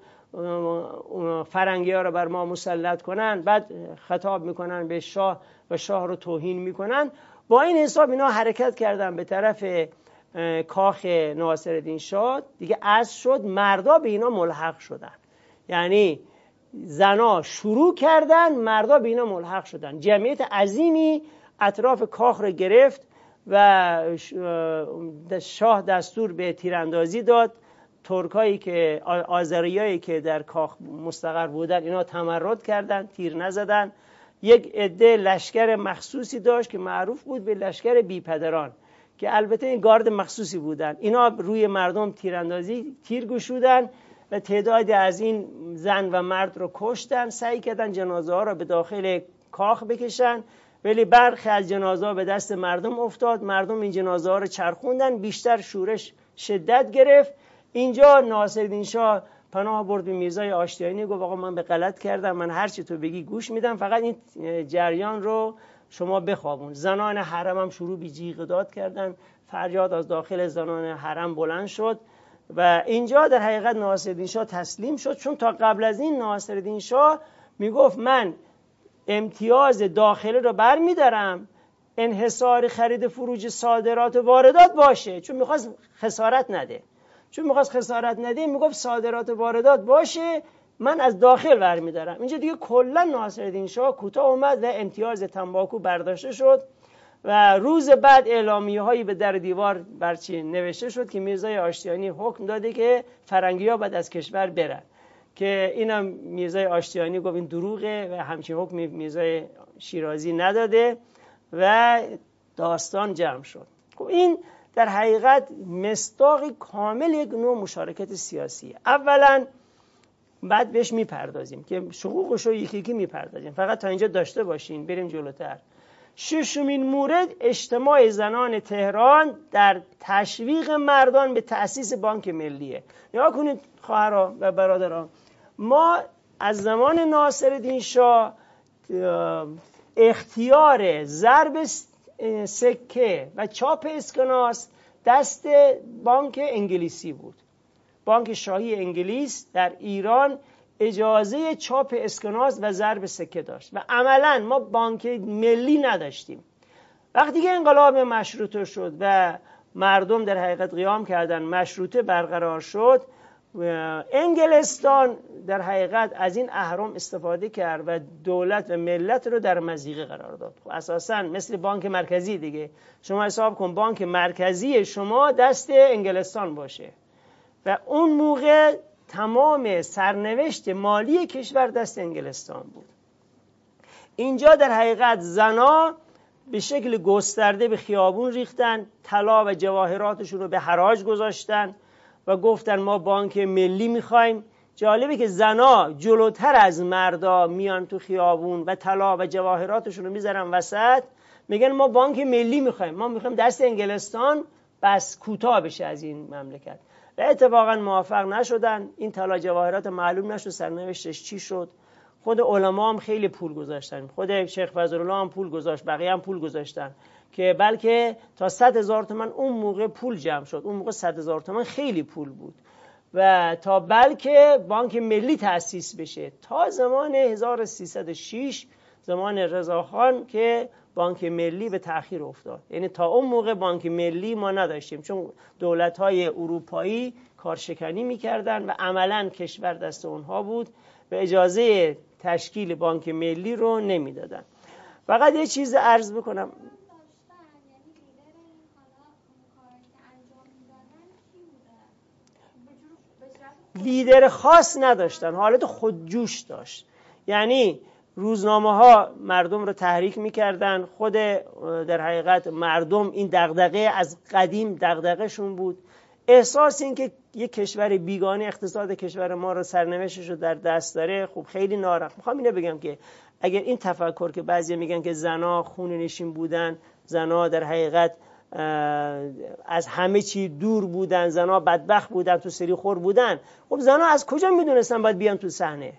فرنگی ها رو بر ما مسلط کنن، بعد خطاب میکنن به شاه و شاه رو توهین میکنن. با این حساب اینا حرکت کردن به طرف کاخ ناصرالدین شاه. دیگه عصر شد، مردا به اینا ملحق شدن، یعنی زنا شروع کردن، مردا به اینا ملحق شدن. جمعیت عظیمی اطراف کاخ رو گرفت و شاه دستور به تیراندازی داد. ترکایی که آذریایی که در کاخ مستقر بودن اینا تمرد کردن، تیر نزدن. یک عده لشکر مخصوصی داشت که معروف بود به لشکر بیپدران که البته این گارد مخصوصی بودن. اینا روی مردم تیراندازی تیر گشودن و تعدادی از این زن و مرد رو کشتن. سعی کردن جنازه ها رو به داخل کاخ بکشن، ولی برخی از جنازه ها به دست مردم افتاد. مردم این جنازه ها رو چرخوندن، بیشتر شورش شدت گرفت. اینجا ناصرالدین شاه پناه برد به میرزای آشتیانی، گفت آقا من به غلط کردم، من هر چی تو بگی گوش میدم، فقط این جریان رو شما بخوابون. زنان حرم هم شروع به جیغ داد کردن، فریاد از داخل زنان حرم بلند شد و اینجا در حقیقت ناصرالدین شاه تسلیم شد. چون تا قبل از این ناصرالدین شاه میگفت من امتیاز داخله رو برمیدارم، انحصار خرید فروج صادرات و واردات باشه، چون میخواست خسارت نده. میگفت صادرات و واردات باشه، من از داخل برمیدارم. اینجا دیگه کلا ناصرالدین شاه کوتاه اومد و امتیاز تنباکو برداشته شد و روز بعد اعلامیه هایی به در دیوار برچی نوشته شد که میرزای آشتیانی حکم داده که فرنگی ها باید از کشور برن، که اینم میرزای آشتیانی گفت این دروغه و همچین حکمی میرزای شیرازی نداده و داستان جمع شد. خب این در حقیقت مصداق کامل یک نوع مشارکت سیاسیه. اولا بعد بهش میپردازیم که شقوقش رو یکی یکی میپردازیم، فقط تا اینجا داشته باشین بریم جلوتر. ششمین مورد اجتماع زنان تهران در تشویق مردان به تأسیس بانک ملیه. نگاه کنید خواهران و برادران، ما از زمان ناصرالدین شاه اختیار ضرب سکه و چاپ اسکناس دست بانک انگلیسی بود. بانک شاهی انگلیس در ایران اجازه چاپ اسکناس و ضرب سکه داشت و عملاً ما بانک ملی نداشتیم. وقتی که انقلاب مشروطه شد و مردم در حقیقت قیام کردن، مشروطه برقرار شد، انگلستان در حقیقت از این اهرم استفاده کرد و دولت و ملت رو در مضیقه قرار داد. خب اساساً مثل بانک مرکزی دیگه، شما حساب کن بانک مرکزی شما دست انگلستان باشه و اون موقع تمام سرنوشت مالی کشور دست انگلستان بود. اینجا در حقیقت زنا به شکل گسترده به خیابون ریختن، طلا و جواهراتشون رو به حراج گذاشتن و گفتن ما بانک ملی میخوایم. جالبه که زنا جلوتر از مردا میان تو خیابون و طلا و جواهراتشون رو میذارن وسط، میگن ما بانک ملی میخوایم، ما میخوایم دست انگلستان بس کوتاه بشه از این مملکت. و اتفاقا موفق نشدن. این طلا جواهرات معلوم نشد سرنوشتش چی شد. خود علما هم خیلی پول گذاشتن، خود شیخ فضلالله هم پول گذاشت، بقیه هم پول گذاشتن که بلکه تا 100,000 تومان اون موقع پول جمع شد. اون موقع 100,000 تومان خیلی پول بود و تا بلکه بانک ملی تأسیس بشه تا زمان 1306 زمان رضاخان که بانک ملی به تأخیر افتاد. یعنی تا اون موقع بانک ملی ما نداشتیم، چون دولت‌های اروپایی کارشکنی می‌کردن و عملاً کشور دست اونها بود و اجازه تشکیل بانک ملی رو نمیدادن. فقط یه چیز عرض بکنم، لیدر خاص نداشتن، حالت خودجوش داشت. یعنی روزنامه ها مردم رو تحریک میکردن. خود در حقیقت مردم این دغدغه از قدیم دغدغه‌شون بود. احساس این که یک کشور بیگانه اقتصاد کشور ما رو سرنوشتش رو در دست داره، خب خیلی ناراحت. میخوام اینو بگم که اگر این تفکر که بعضی میگن که زنا خونه نشین بودن، زنا در حقیقت از همه چی دور بودن، زنا بدبخت بودن، تو سری خور بودن، خب زنا از کجا میدونستن باید بیان تو صحنه؟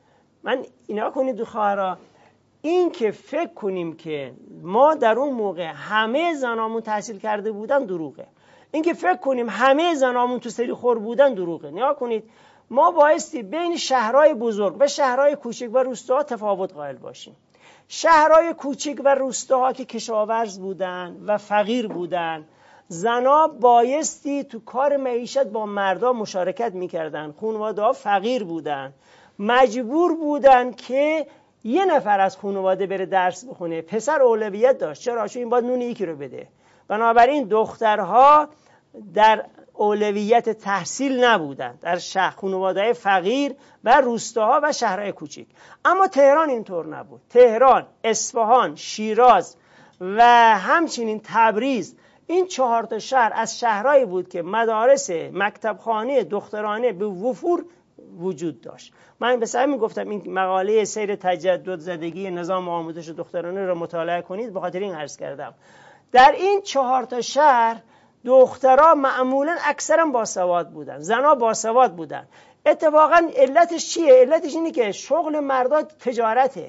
من اینا کنید دو خواهرها، این که فکر کنیم که ما در اون موقع همه زنامون تحصیل کرده بودن دروغه. این که فکر کنیم همه زنامون تو سری خور بودن دروغه. نگاه کنید، ما بایستی بین شهرهای بزرگ و شهرهای کوچک و روستاها تفاوت قائل باشیم. شهرهای کوچک و روستاها که کشاورز بودن و فقیر بودن، زنا بایستی تو کار معیشت با مردا مشارکت میکردن. خانواده‌ها فقیر بودن، مجبور بودن که یه نفر از خانواده بره درس بخونه. پسر اولویت داشت. چرا؟ چون این باید نون یکی رو بده. بنابراین دخترها در اولویت تحصیل نبودند در خانواده‌های فقیر و روستاها و شهرهای کوچک. اما تهران اینطور نبود. تهران، اصفهان، شیراز و همچنین تبریز، این 4 شهر از شهرهایی بود که مدارس مکتبخانه دخترانه به وفور وجود داشت. من به همین گفتم این مقاله سیر تجدد زدگی نظام آموزش دخترانه رو مطالعه کنید، به خاطر این عرض کردم. در این 4 شهر دخترها معمولا اکثرا باسواد بودن، زنها باسواد بودن. اتفاقا علتش چیه؟ علتش اینه که شغل مردا تجارته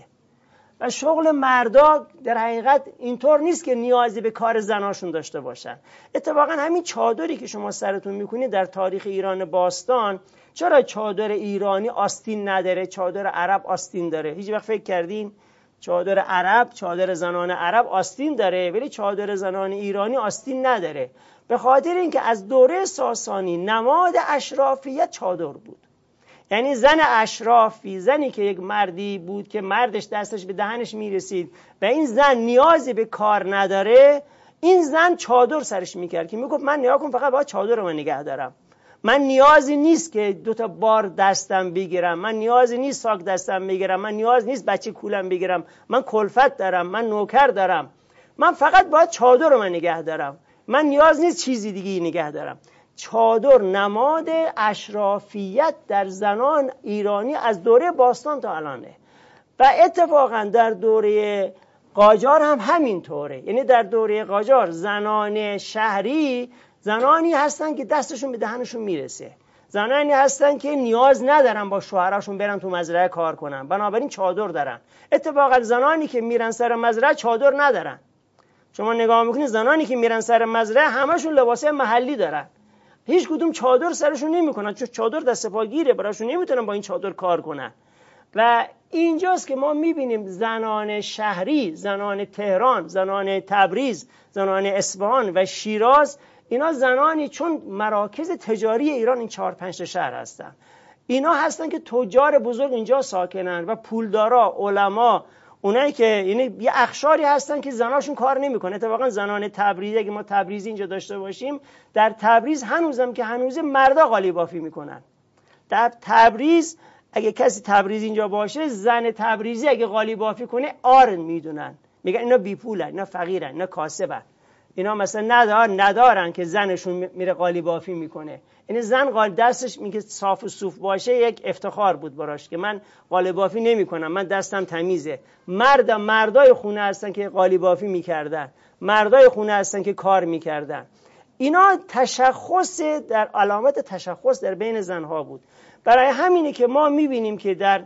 و شغل مردا در حقیقت اینطور نیست که نیازی به کار زناشون داشته باشن. اتفاقا همین چادری که شما سرتون میکنید در تاریخ ایران باستان، چرا چادر ایرانی آستین نداره، چادر عرب آستین داره؟ هیچ وقت فکر کردین چادر عرب، چادر زنان عرب آستین داره ولی چادر زنان ایرانی آستین نداره؟ به خاطر اینکه از دوره ساسانی نماد اشرافیت چادر بود. یعنی زن اشرافی، زنی که یک مردی بود که مردش دستش به دهنش میرسید و این زن نیازی به کار نداره، این زن چادر سرش میکرد که میگفت من نگاه کن فقط باید چادر رو نگه دارم، من نیازی نیست که 2 بار دستم بگیرم، من نیازی نیست ساک دستم بگیرم، من نیاز نیست بچه کولم بگیرم، من کلفت دارم، من نوکر دارم، من فقط باید چادر رو نگه دارم، من نیاز نیست چیزی دیگه نگه دارم. چادر نماد اشرافیت در زنان ایرانی از دوره باستان تا الانه و اتفاقا در دوره قاجار هم همینطوره. یعنی در دوره قاجار زنان شهری زنانی هستن که دستشون به دهنشون میرسه، زنانی هستن که نیاز ندارن با شوهراشون برن تو مزرعه کار کنن، بنابراین چادر دارن. اتفاقا زنانی که میرن سر مزرعه چادر ندارن. شما نگاه میکنید زنانی که میرن سر مزرعه همشون لباسه محلی دارن، هیچ کدوم چادر سرشون نمیکنن، چون چادر دست پاگیره، براشون نمیتونن با این چادر کار کنن. و اینجاست که ما میبینیم زنان شهری، زنان تهران، زنان تبریز، زنان اصفهان و شیراز، اینا زنانی چون مراکز تجاری ایران این 4-5 شهر هستن، اینا هستن که تجار بزرگ اینجا ساکنن و پولدارا، علما، اونایی که یعنی یه اخشاری هستن که زناشون کار نمیکنه. اتفاقا زنان تبریز، اگه ما تبریزی اینجا داشته باشیم، در تبریز هنوزم که هنوز مردا قالیبافی میکنن. در تبریز اگه کسی تبریز اینجا باشه، زن تبریزی اگه قالیبافی کنه آرن میدونن، میگن اینا بی پولن، اینا فقیرن، اینا کاسبن، اینا مثلا ندارن که زنشون میره قالیبافی میکنه. یعنی زن دستش میگه صاف و صوف باشه یک افتخار بود براش که من قالیبافی نمیکنم، من دستم تمیزه. مردای خونه هستن که قالیبافی میکردن، مردای خونه هستن که کار میکردن. اینا تشخص در علامت تشخص در بین زنها بود. برای همینه که ما میبینیم که در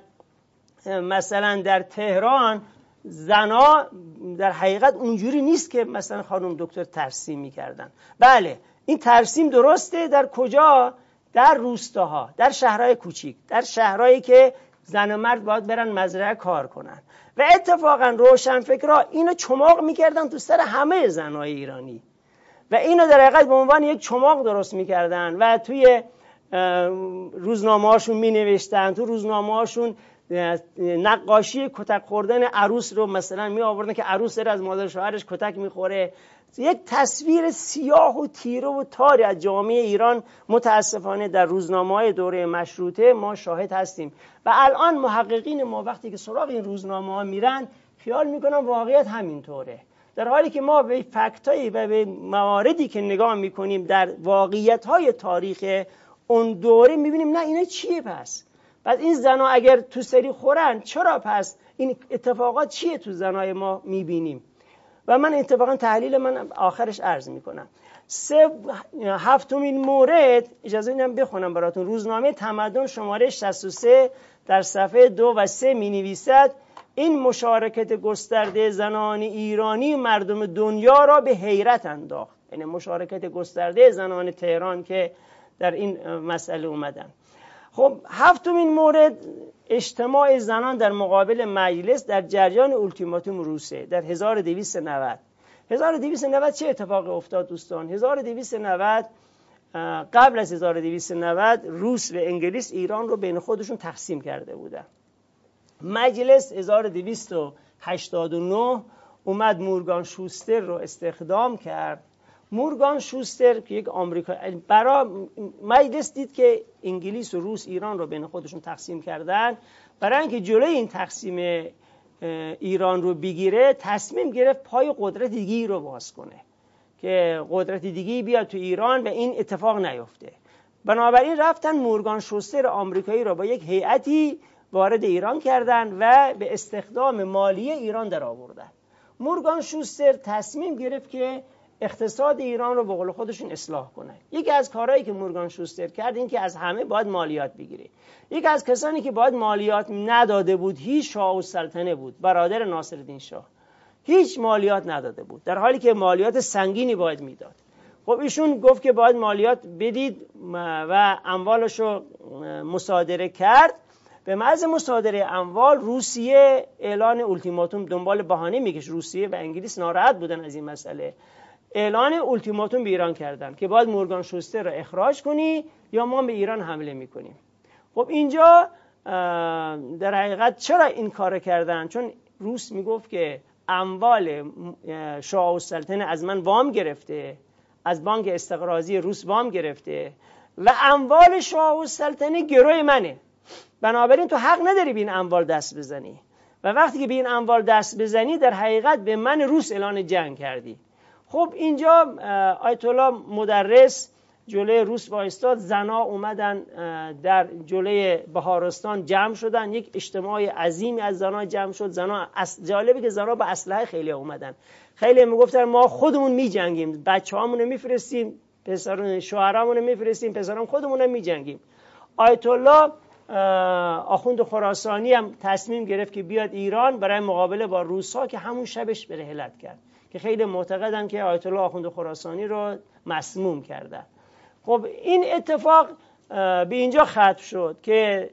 مثلا در تهران زنها در حقیقت اونجوری نیست که مثلا خانم دکتر ترسیم میکردن. بله این ترسیم درسته. در کجا؟ در روستاها، در شهرهای کوچیک، در شهرهایی که زن و مرد باید برن مزرعه کار کنن. و اتفاقا روشنفکرها اینو چماق میکردن تو سر همه زنهای ایرانی و اینو در حقیقت به عنوان یک چماق درست میکردن و توی روزنامه هاشون می نوشتن، تو روزنامه هاشون نقاشی کتک خوردن عروس رو مثلا می آوردن که عروس داره از مادر شوهرش کتک میخوره. یک تصویر سیاه و تیره و تاری از جامعه ایران متاسفانه در روزنامه‌های دوره مشروطه ما شاهد هستیم و الان محققین ما وقتی که سراغ این روزنامه‌ها میرن خیال میکنن واقعیت همینطوره، در حالی که ما به فکتایی و به مواردی که نگاه میکنیم در واقعیت‌های تاریخ اون دوره میبینیم نه اینا چیه پس؟ بعد این زنا اگر تو سری خورن چرا پس این اتفاقات چیه تو زنای ما میبینیم؟ و من اتفاقا تحلیل من آخرش عرض میکنم. هفتمین مورد اجازه میدم بخونم براتون. روزنامه تمدن شماره 63 در صفحه 2 و 3 مینویسد این مشارکت گسترده زنان ایرانی مردم دنیا را به حیرت انداخت. یعنی مشارکت گسترده زنان تهران که در این مسئله اومدن. خب هفتمین مورد اجتماع زنان در مقابل مجلس در جریان اولتیماتوم روسیه در 1290. 1290 چه اتفاقی افتاد دوستان؟ 1290 قبل از 1290 روس و انگلیس ایران رو بین خودشون تقسیم کرده بودن. مجلس 1289 اومد مورگان شوستر رو استخدام کرد. مورگان شوستر که یک آمریکایی برای مجلس دید که انگلیس و روس ایران رو بین خودشون تقسیم کردن، برای اینکه جلوی این تقسیم ایران رو بگیره تصمیم گرفت پای قدرت دیگه‌ای رو باز کنه که قدرت دیگه‌ای بیاد تو ایران و این اتفاق نیفته. بنابراین رفتن مورگان شوستر آمریکایی رو با یک هیئتی وارد ایران کردن و به استخدام مالی ایران در آوردن. مورگان شوستر تصمیم گرفت که اقتصاد ایران رو به قول خودشون اصلاح کنه. یکی از کارهایی که مورگان شوستر کرد این که از همه باید مالیات بگیره. یکی از کسانی که باید مالیات نداده بود هیچ شاه السلطنه بود، برادر ناصرالدین شاه. هیچ مالیات نداده بود، در حالی که مالیات سنگینی باید میداد. خب ایشون گفت که باید مالیات بدید و اموالش رو مصادره کرد. به محض مصادره اموال روسیه اعلان اولتیماتوم دنبال بهانه میکش. روسیه و انگلیس ناراحت بودن از این مسئله، اعلان اولتیماتوم به ایران کردن که باید مورگان شوستر رو اخراج کنی یا ما به ایران حمله میکنیم. خب اینجا در حقیقت چرا این کار کردن؟ چون روس میگفت که اموال شاه السلطنه از من وام گرفته، از بانک استقراضی روس وام گرفته و اموال شاه السلطنه گروی منه، بنابراین تو حق نداری به این اموال دست بزنی و وقتی که به این اموال دست بزنی در حقیقت به من روس اعلان جنگ کردی. خب اینجا آیت الله مدرس جلوی روس وایستاد، زنا اومدن در جلوی بهارستان جمع شدن، یک اجتماع عظیمی از زنا جمع شد. زنا جالبه که زنا با اسلحه خیلی اومدن، خیلی میگفتن ما خودمون میجنگیم، بچه‌هامون رو میفرستیم، پسران شوهرامون رو میفرستیم، پسران خودمون رو میجنگیم. آیت الله آخوند خراسانی هم تصمیم گرفت که بیاد ایران برای مقابله با روس‌ها که همون شبش به رحلت کرد که خیلی معتقدن که آیت الله آخوند خراسانی رو مسموم کردن. خب این اتفاق به اینجا ختم شد که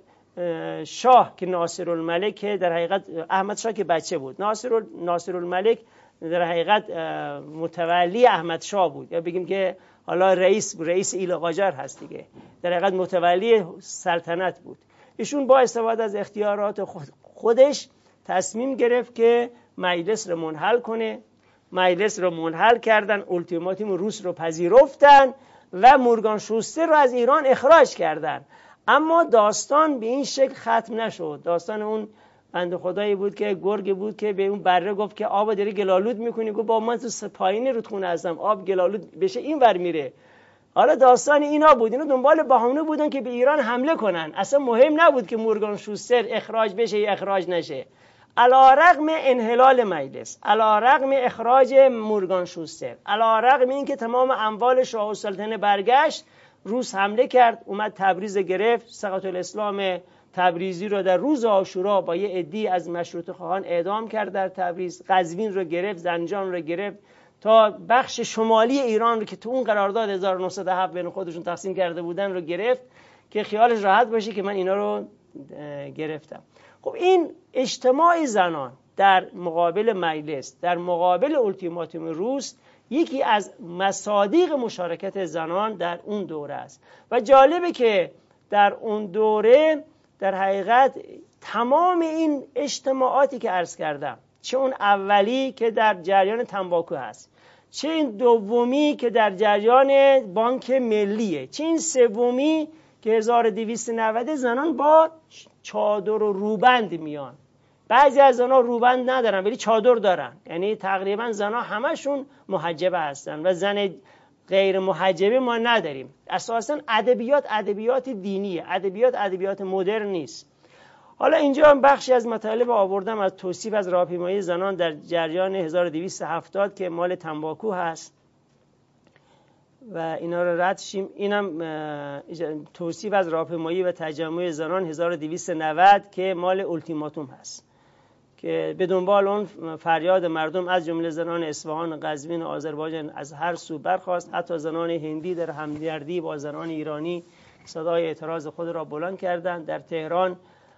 شاه که ناصرالملک در حقیقت احمد شاه که بچه بود، ناصرالملک در حقیقت متولی احمد شاه بود، یا بگیم که حالا رئیس ایل قاجار هست دیگه، در حقیقت متولی سلطنت بود. ایشون با استفاده از اختیارات خودش تصمیم گرفت که مجلس رو منحل کنه. مجلس رو منحل کردن، اولتیماتوم روس رو پذیرفتن و مورگان شوستر رو از ایران اخراج کردن. اما داستان به این شکل ختم نشد. داستان اون بنده خدایی بود که گرگ بود که به اون بره گفت که آب داری گلالود میکنی، گفت با من تو پایین رودخونه هستم، آب گلالود بشه این ور میره. حالا داستان اینا بود، اینا دنبال بهانه بودن که به ایران حمله کنن، اصلا مهم نبود که مورگان شوستر اخراج بشه یا اخراج نشه. علی‌رغم انحلال مجلس، علی‌رغم اخراج مورگان شوستر، علی‌رغم اینکه تمام اموال شاه السلطنه برگشت، روس حمله کرد، اومد تبریز گرفت. سقط الاسلام تبریزی رو در روز عاشورا با یه عده‌ای از مشروطه خواهان اعدام کرد در تبریز. قزوین رو گرفت، زنجان رو گرفت، تا بخش شمالی ایران رو که تو اون قرارداد 1907 بین خودشون تقسیم کرده بودن رو گرفت که خیالش راحت باشه که من اینا رو گرفتم. خب این اجتماع زنان در مقابل مجلس، در مقابل اولتیماتوم روس، یکی از مصادیق مشارکت زنان در اون دوره است و جالبه که در اون دوره در حقیقت تمام این اجتماعاتی که عرض کردم، چه اون اولی که در جریان تنباکو هست، چه این دومی که در جریان بانک ملیه، چه این سومی که 1290 زنان با چادر و روبند میان. بعضی از زنان روبند ندارن ولی چادر دارن، یعنی تقریبا زنان همشون محجبه هستن و زن غیر محجبه ما نداریم. اساسا ادبیات دینیه، ادبیات مدرن نیست. حالا اینجا بخشی از مطالب آوردم از توصیف از راهپیمایی زنان در جریان 1270 که مال تنباکو هست و اینا رو رد شیم. اینم توصیف از راهپیمایی و تجمع زنان 1290 که مال التیماتوم هست که به دنبال اون فریاد مردم از جمله زنان اصفهان، قزوین و آذربایجان از هر سو برخاست. حتی زنان هندی در همدردی با زنان ایرانی صدای اعتراض خود را بلند کردند. در تهران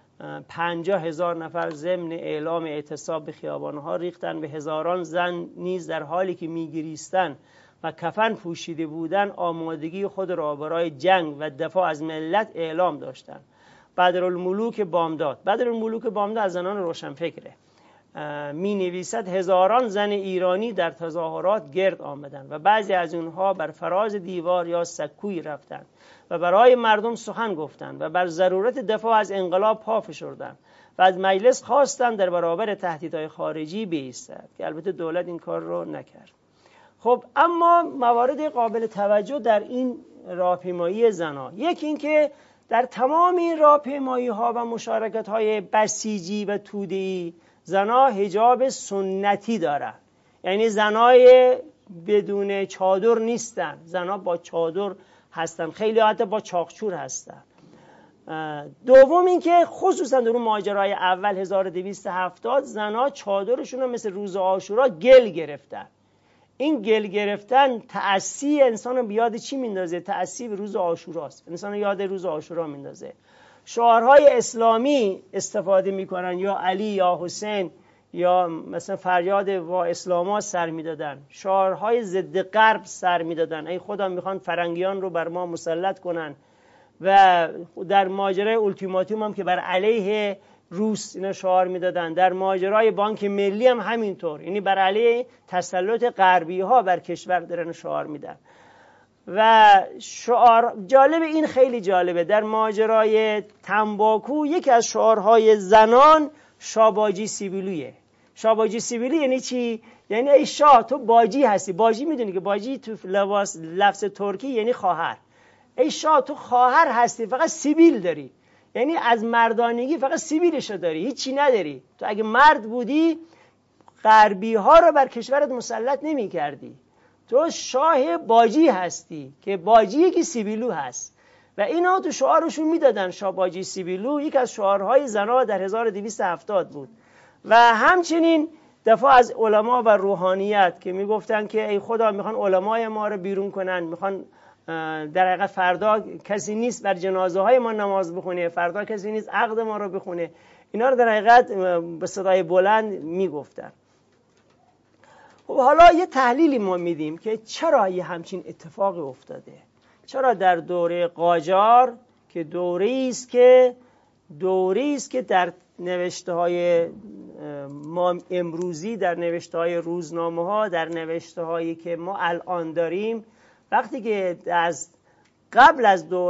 50,000 نفر ضمن اعلام اعتصاب به خیابانها ریختند و هزاران زن نیز در حالی که میگریستند و کفن پوشیده بودند آمادگی خود را برای جنگ و دفاع از ملت اعلام داشتند. بدرالملوک بامداد از زنان روشنفکره، می نویسد هزاران زن ایرانی در تظاهرات گرد آمدند و بعضی از اونها بر فراز دیوار یا سکوی رفتند و برای مردم سخن گفتند و بر ضرورت دفاع از انقلاب پا فشردند و از مجلس خواستند در برابر تهدیدهای خارجی بایستد که البته دولت این کار رو نکرد. خب اما موارد قابل توجه در این راهپیمایی زنان، یکی این که در تمام این راهپیمایی ها و مشارکت های بسیجی و توده‌ای زنها حجاب سنتی دارن، یعنی زنای بدون چادر نیستن، زنها با چادر هستن، خیلی حتی با چاقچور هستن. دوم این که خصوصا در اون ماجرای اول 1270 زنها چادرشون رو مثل روز عاشورا گل گرفتن. این گل گرفتن تأسی انسان رو بیاد چی میندازه؟ تأسی به روز عاشوراست، انسان رو یاد روز عاشورا میندازه. شعارهای اسلامی استفاده میکنن، یا علی یا حسین یا مثلا فریاد وا اسلاما سر میدادن، شعارهای ضد غرب سر میدادن، ای خدا میخوان فرنگیان رو بر ما مسلط کنن. و در ماجرای التیماتوم هم که بر علیه روس اینا شعار میدادن، در ماجرای بانک ملی هم همینطور، یعنی بر علیه تسلط غربی ها بر کشور دارن شعار میدن. و شعار جالب، این خیلی جالبه، در ماجرای تنباکو یکی از شعارهای زنان شاباجی سیبیلویه. شاباجی سیبیلو یعنی چی؟ یعنی ای شاه تو باجی هستی. باجی میدونی که باجی تو لفظ ترکی یعنی خواهر. ای شاه تو خواهر هستی، فقط سیبیل داری، یعنی از مردانگی فقط سیبیلشو داری، هیچی نداری. تو اگه مرد بودی غربی ها رو بر کشورت مسلط نمی کردی. تو شاه باجی هستی که باجی که سیبیلو هست. و اینا تو شعارشون میدادن شاباجی سیبیلو. یک از شعارهای زنها در 1270 بود. و همچنین دفاع از علما و روحانیت که میگفتن که ای خدا میخوان علمای ما رو بیرون کنن، میخوان در حقیقت فردا کسی نیست بر جنازه های ما نماز بخونه، فردا کسی نیست عقد ما رو بخونه. اینا رو در حقیقت به صدای بلند میگفتن. خب حالا یه تحلیلی ما میدیم که چرا یه همچین اتفاقی افتاده. چرا در دوره قاجار که دوره‌ای است که در نوشته‌های ما امروزی، در نوشته‌های روزنامه‌ها، در نوشته‌هایی که ما الان داریم، وقتی که از قبل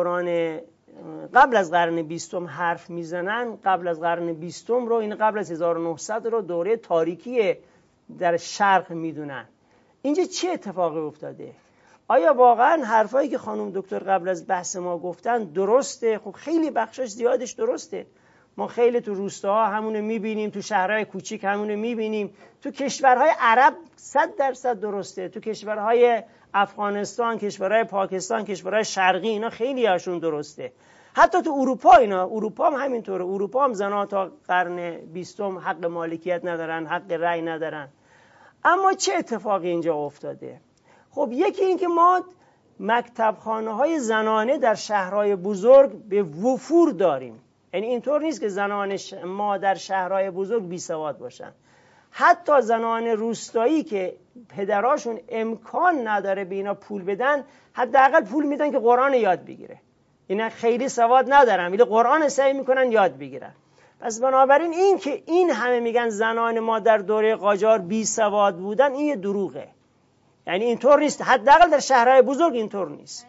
از قرن 20 حرف میزنن، قبل از قرن 20 رو، این قبل از 1900 رو دوره تاریکی در شرق میدونن. اینجا چه اتفاقی افتاده؟ آیا واقعا حرفایی که خانم دکتر قبل از بحث ما گفتن درسته؟ خب خیلی بخشش زیادش درسته. ما خیلی تو روستاها همونو میبینیم، تو شهرهای کوچیک همونو میبینیم، تو کشورهای عرب 100% درسته، تو کشورهای افغانستان، کشورهای پاکستان، کشورهای شرقی اینا خیلی هاشون درسته. حتی تو اروپا هم همینطوره. اروپا هم زنها تا قرن 20 حق مالکیت ندارن، حق رأی ندارن. اما چه اتفاقی اینجا افتاده؟ خب یکی این که ما مکتبخانه‌های زنانه در شهرهای بزرگ به وفور داریم. یعنی اینطور نیست که زنان ما در شهرهای بزرگ بی سواد باشن. حتی زنان روستایی که پدراشون امکان نداره به اینا پول بدن، حداقل پول میدن که قرآن یاد بگیره. اینا خیلی سواد ندارن ولی قرآن سعی میکنن یاد بگیرن. پس بنابراین این که این همه میگن زنان ما در دوره قاجار بی سواد بودن، این یه دروغه. یعنی اینطور نیست، حداقل در شهرهای بزرگ اینطور نیست.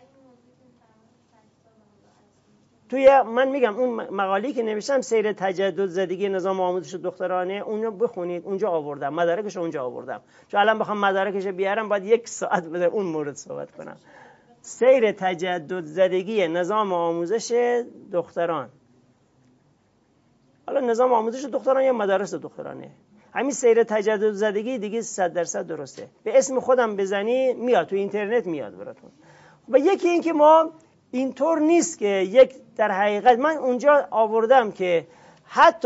توی من میگم اون مقالی که نوشتم سیر تجدد زدگی نظام آموزش دخترانه، اونو بخونید، اونجا آوردم، مدارکش اونجا آوردم. چون الان بخوام مدارکش بیارم باید 1 ساعت در اون مورد صحبت کنم. سیر تجدد زدگی نظام آموزش دختران. حالا نظام آموزش دختران یا مدارس دخترانه، همین سیر تجدد زدگی دیگه 100% درسته. به اسم خودم بزنی میاد، تو اینترنت میاد براتون. و یکی این که ما اینطور نیست که یک در حقیقت من اونجا آوردم که حتی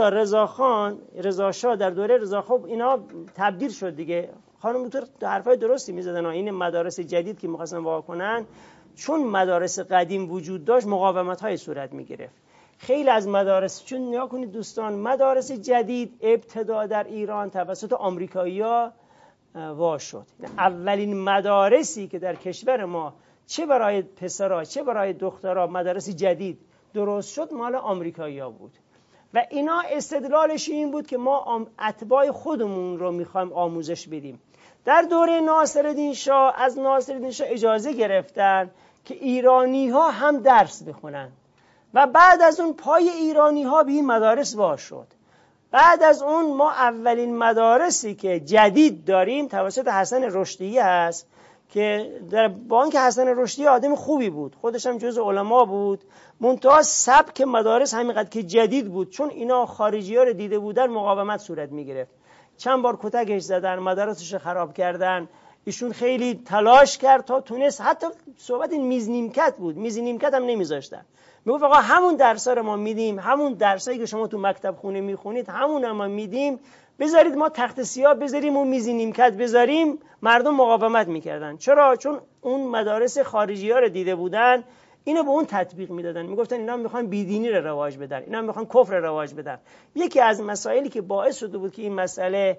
رضا شاه در دوره رضا خان اینا تبدیل شد دیگه. خانم دکتر حرفای درستی میزدن. این مدارس جدید که می‌خواستن واکنن، چون مدارس قدیم وجود داشت مقاومت‌های صورت می‌گرفت. خیلی از مدارس، چون نیا کنید دوستان، مدارس جدید ابتدا در ایران توسط آمریکایی‌ها وا شد. اولین مدارسی که در کشور ما چه برای پسرها چه برای دخترها مدارس جدید درست شد مال آمریکایی‌ها بود. و اینا استدلالش این بود که ما اتباع خودمون رو میخوایم آموزش بدیم. در دوره ناصرالدین شاه از ناصرالدین شاه اجازه گرفتن که ایرانی‌ها هم درس بخونن و بعد از اون پای ایرانی‌ها به این مدارس وا شد. بعد از اون ما اولین مدارسی که جدید داریم توسط حسن رشدی هست که در بانک حسن رشدی آدم خوبی بود، خودش هم جزء علما بود، منتها سبک مدارس همینقدر که جدید بود، چون اینا خارجی‌ها رو دیده بودن مقاومت صورت می‌گرفت. چند بار کتکش زدن، مدارسش رو خراب کردن. ایشون خیلی تلاش کرد تا تونست، حتی صحبت این میز نیمکت بود، میز نیمکت هم نمیذاشتن. میگفت آقا همون درس‌ها رو ما میدیم، همون درسایی که شما تو مکتب خونه میخونید همون هم ما میدیم، بذارید ما تخت سیاه بذاریم و میز نیمکت بذاریم. مردم مقاومت میکردن. چرا؟ چون اون مدارس خارجی‌ها رو دیده بودن، اینو به اون تطبیق میدادن. میگفتن اینا میخوان بیدینی رو رواج بدن، اینا میخوان کفر رو رواج بدن. یکی از مسائلی که باعث شده بود که این مسئله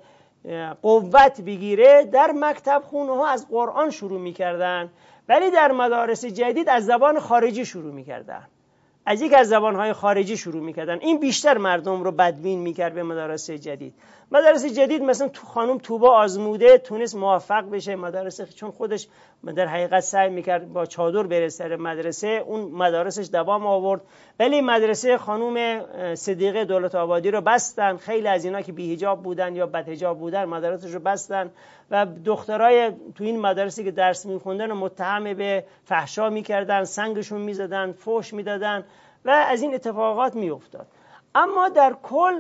قوت بگیره، در مکتب خونه ها از قرآن شروع میکردن، ولی در مدارس جدید از زبان خارجی شروع میکردن، از یک از زبانهای خارجی شروع میکردن. این بیشتر مردم رو بدبین میکرد به مدارس جدید. مدارس جدید مثلا خانم توبا آزموده تونست موفق بشه مدارس، چون خودش در حقیقت سعی میکرد با چادر بره سر مدرسه، اون مدارسش دوام آورد. ولی مدرسه خانم صدیقه دولت آبادی رو بستن. خیلی از اینا که بی حجاب بودن یا بد حجاب بودن مدارسش رو بستن و دخترای تو این مدرسه که درس میخوندن متهم به فحشا میکردن، سنگشون میزدن، فحش میدادن و از این اتفاقات میافتاد. اما در کل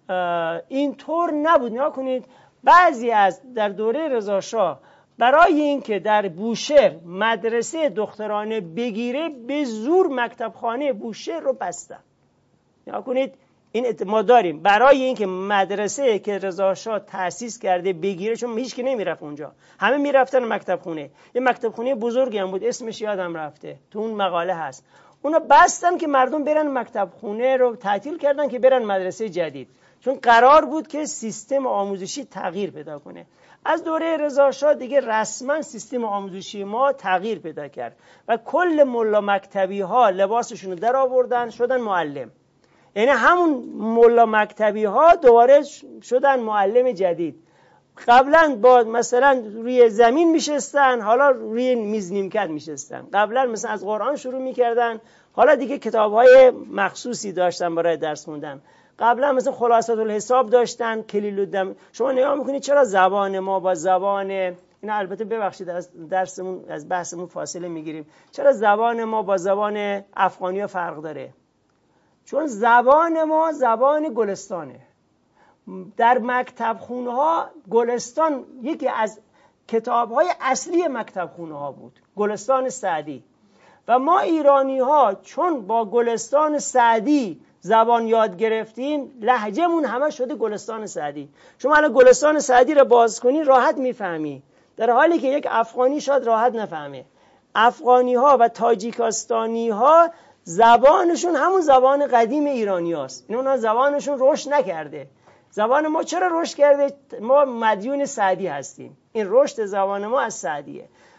اینطور نبود. نگاه کنید بعضی از در دوره رضا شاه برای اینکه در بوشهر مدرسه دخترانه بگیره به زور مکتبخانه بوشهر رو بستن. نگاه کنید این ما داریم برای اینکه مدرسه که رضا شاه تأسیس کرده بگیره، چون هیچ کی نمیرفت اونجا، همه میرفتن مکتبخونه. یه مکتبخونه بزرگی هم بود اسمش یادم رفته، تو اون مقاله هست. اونا بستن که مردم برن مکتبخونه رو تعطیل کردن که برن مدرسه جدید، چون قرار بود که سیستم آموزشی تغییر پیدا کنه. از دوره رضا شاه دیگه رسما سیستم آموزشی ما تغییر پیدا کرد و کل ملا مکتبی ها لباسشون رو در آوردن شدن معلم. یعنی همون ملا مکتبی ها دوباره شدن معلم جدید. قبلا با مثلا روی زمین میشستن، حالا روی میز نیمکت میشستن. قبلا مثلا از قرآن شروع میکردن، حالا دیگه کتاب‌های مخصوصی داشتن برای درس خوندن. قبلا مثلا خلاصه الحساب داشتن، کلیل الدم. شما نگاه میکنید چرا زبان ما با زبان اینا، البته ببخشید از درسمون از بحثمون فاصله میگیریم، چرا زبان ما با زبان افغانی‌ها فرق داره؟ چون زبان ما زبان گلستانه. در مکتب خونه ها گلستان یکی از کتاب‌های اصلی مکتب خونه ها بود، گلستان سعدی. و ما ایرانی ها چون با گلستان سعدی زبان یاد گرفتیم، لهجه‌مون همه شده گلستان سعدی. شما الان گلستان سعدی رو باز کنی راحت میفهمی، در حالی که یک افغانی شاید راحت نفهمه. افغانی ها و تاجیکستانی ها زبانشون همون زبان قدیم ایرانی هاست. اونا زبانشون رشد نکرده. زبان ما چرا رشد کرده؟ ما مدیون سعدی هستیم. این رشد زبان ما از سعدیه.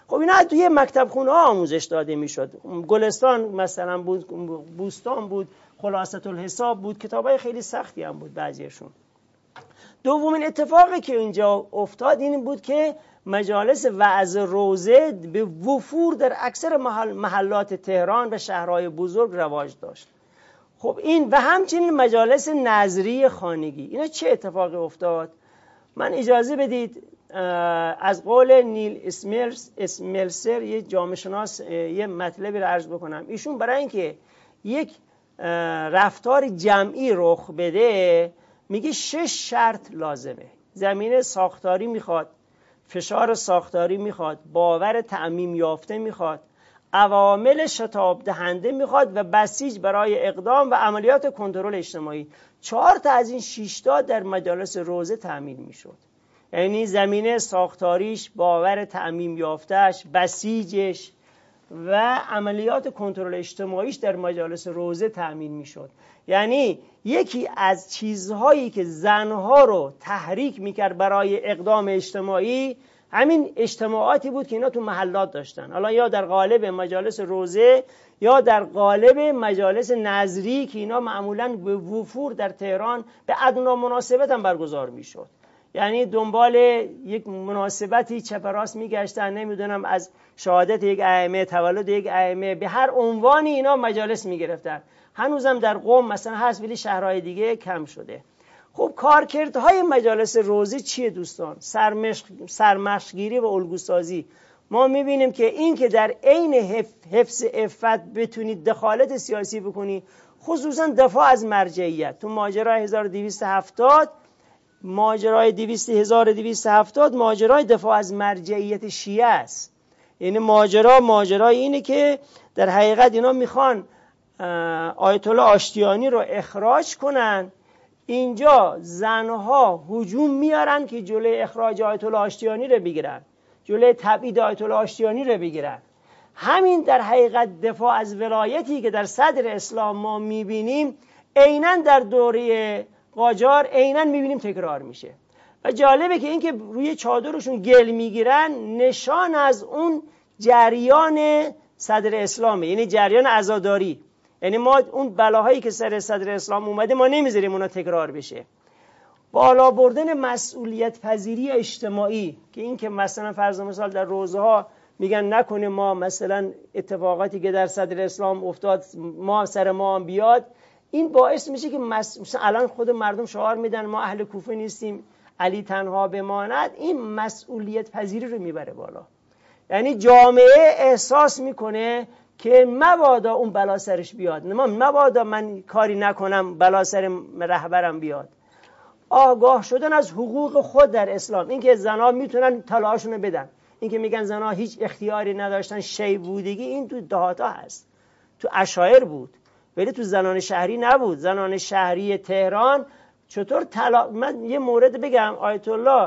خب اینا توی مکتب خونه ها آموزش داده میشد. گلستان مثلا بود، بوستان بود، خلاصه الحساب بود، کتابای خیلی سختی هم بود بعضیشون. دومین اتفاقی که اینجا افتاد این بود که مجالس وعظ روزه به وفور در اکثر محلات تهران و شهرهای بزرگ رواج داشت. خب این و همچنین مجالس نظری خانگی. اینا چه اتفاقی افتاد؟ من اجازه بدید از قول نیل اسملسر یه جامعه شناس یه مطلبی رو عرض بکنم. ایشون برای اینکه یک رفتار جمعی رخ بده میگه 6 شرط لازمه. زمینه ساختاری میخواد، فشار ساختاری میخواد، باور تعمیم یافته میخواد، عوامل شتاب دهنده میخواد و بسیج برای اقدام و عملیات کنترل اجتماعی. 4 تا از این 6 تا در مجالس روزه تأمین میشد. یعنی زمینه ساختاریش، باور تعمیم یافتهش، بسیجش و عملیات کنترل اجتماعیش در مجالس روزه تأمین میشد. یعنی یکی از چیزهایی که زنها رو تحریک میکرد برای اقدام اجتماعی همین اجتماعاتی بود که اینا تو محلات داشتن، حالا یا در قالب مجالس روزه یا در قالب مجالس نظری که اینا معمولاً به وفور در تهران به ادنا مناسبت هم برگزار میشد. یعنی دنبال یک مناسبتی چپ راست میگشتن، نمیدونم از شهادت یک ائمه، تولد یک ائمه، به هر عنوانی اینا مجالس میگرفتن. هنوزم در قم مثلا هست ولی شهرهای دیگه کم شده. خب کارکردهای مجالس روزه چیه دوستان؟ سرمشقگیری و الگوسازی. ما میبینیم که این که در عین حفظ عفت بتونید دخالت سیاسی بکنی، خصوصا دفاع از مرجعیت. تو ماجرای 1270 ماجرای 1270 ماجرای دفاع از مرجعیت شیعه است. یعنی ماجرای اینه که در حقیقت اینا میخوان آیت الله آشتیانی رو اخراج کنن. اینجا زنها هجوم میارن که جلوی اخراج آیت الله آشتیانی رو بگیرن، جلوی تبعید آیت الله آشتیانی رو بگیرن. همین در حقیقت دفاع از ولایتی که در صدر اسلام ما میبینیم عیناً در دوره قاجار عیناً میبینیم تکرار میشه. و جالبه که اینکه روی چادرشون گل میگیرن نشان از اون جریان صدر اسلامه، یعنی جریان عزاداری. یعنی ما اون بلاهایی که سر صدر اسلام اومده ما نمیذاریم اونا تکرار بشه. بالا بردن مسئولیت پذیری اجتماعی که این که مثلا فرض مثال در روزه ها میگن نکنه ما مثلا اتفاقاتی که در صدر اسلام افتاد ما سر ما هم بیاد، این باعث میشه که مثلا الان خود مردم شعار میدن ما اهل کوفه نیستیم، علی تنها بماند. این مسئولیت پذیری رو میبره بالا. یعنی جامعه احساس میکنه که مبادا اون بلا سرش بیاد، مبادا من کاری نکنم بلا سر رهبرم بیاد. آگاه شدن از حقوق خود در اسلام، اینکه زنها میتونن طلاقشون رو بدن، اینکه میگن زنها هیچ اختیاری نداشتن، شی بودگی، این تو دهاتا هست، تو عشایر بود ولی تو زنان شهری نبود. زنان شهری تهران چطور طلاق؟ من یه مورد بگم، آیت الله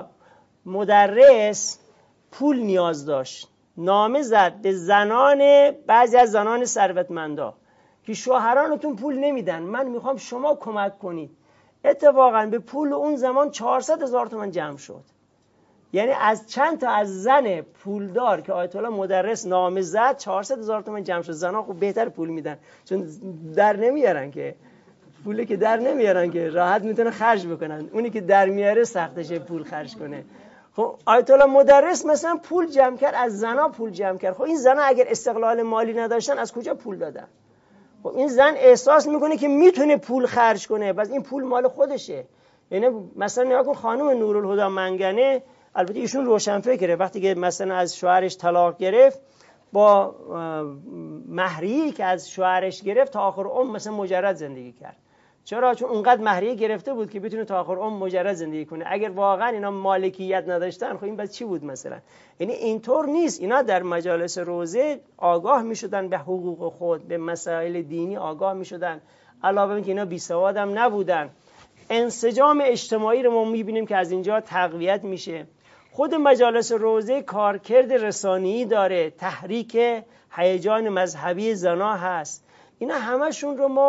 مدرس پول نیاز داشت، نامه زد به زنان، بعضی از زنان ثروتمندا که شوهرانتون پول نمیدن، من میخوام شما کمک کنید. اتفاقا به پول اون زمان 400,000 تومان جمع شد. یعنی از چند تا از زن پولدار که آیت الله مدرس نامه زد 400,000 تومان جمع شد. زنها خب بهتر پول میدن چون در نمیارن، که پولی که در نمیارن که راحت میتونه خرج بکنن، اونی که در میاره سختشه پول خرج کنه. خب آیت الله مدرس مثلا پول جمع کرد، از زنا پول جمع کرد. خب این زنا اگر استقلال مالی نداشتن از کجا پول دادن؟ خب این زن احساس میکنه که میتونه پول خرج کنه، بس این پول مال خودشه. یعنی مثلا نگاه کن خانم نورالهدی منگنه، البته ایشون روشنفکره، وقتی که مثلا از شوهرش طلاق گرفت با مهریه‌ای که از شوهرش گرفت تا آخر عمر مثلا مجرد زندگی کرد. چرا؟ چون اونقدر مهریه گرفته بود که بتونه تا آخر عمر مجرد زندگی کنه. اگر واقعا اینا مالکیت نداشتن خب این بس چی بود مثلا؟ یعنی اینطور نیست. اینا در مجالس روزه آگاه میشدن به حقوق خود، به مسائل دینی آگاه میشدن، علاوه بر اینکه اینا بی سواد هم نبودن. انسجام اجتماعی رو ما میبینیم که از اینجا تقویت میشه. خود مجالس روزه کارکرد رسانه‌ای داره، تحریک هیجان مذهبی زنا هست. اینا همشون رو ما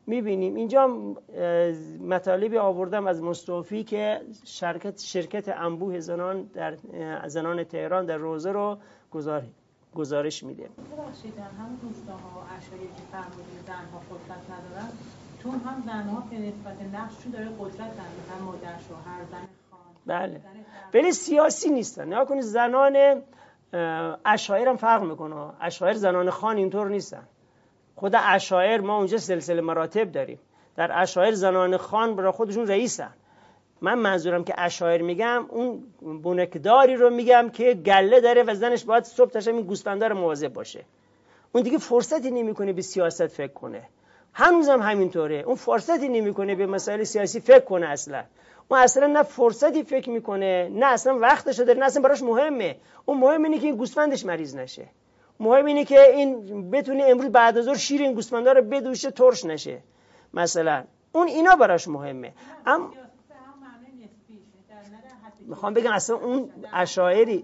میبینیم. اینجا مطالبی آوردم از مستوفی که شرکت انبوه زنان تهران در روزه رو گزارش میده. ببخشید همون روستاها و اشیایی که فرمودید زنها قدرت ندارن، چون هم زنها به نسبت نقششون داره قدرت دارن، مثلا مادر شوهر، زن خان. بله، ولی سیاسی نیستن. نگاه کنید زنان اشایر هم فرق میکنه. اشایر زنان خان اینطور نیستن. خود اشایر ما اونجا سلسله مراتب داریم. در اشایر زنان خان برای خودشون رئیسن. من منظورم که اشایر میگم اون بونکداری رو میگم که گله داره و زنش باید صبح تا شب این گوسفندا رو مواظب باشه. اون دیگه فرصتی نمیکنه به سیاست فکر کنه. هنوزم همینطوره. اون فرصتی نمیکنه به مسائل سیاسی فکر کنه اصلا. اون اصلا نه فرصتی فکر میکنه، نه اصلا وقتش داره، نه اصلا براش مهمه. اون مهم اینه که این گوسفندش مریض نشه. مهم اینه که این بتونه امروز بعد از ظهر شیر این گوسفندا رو بدوشه ترش نشه. مثلا اون اینا براش مهمه. اما میخوام بگم اصلا اون اشاعری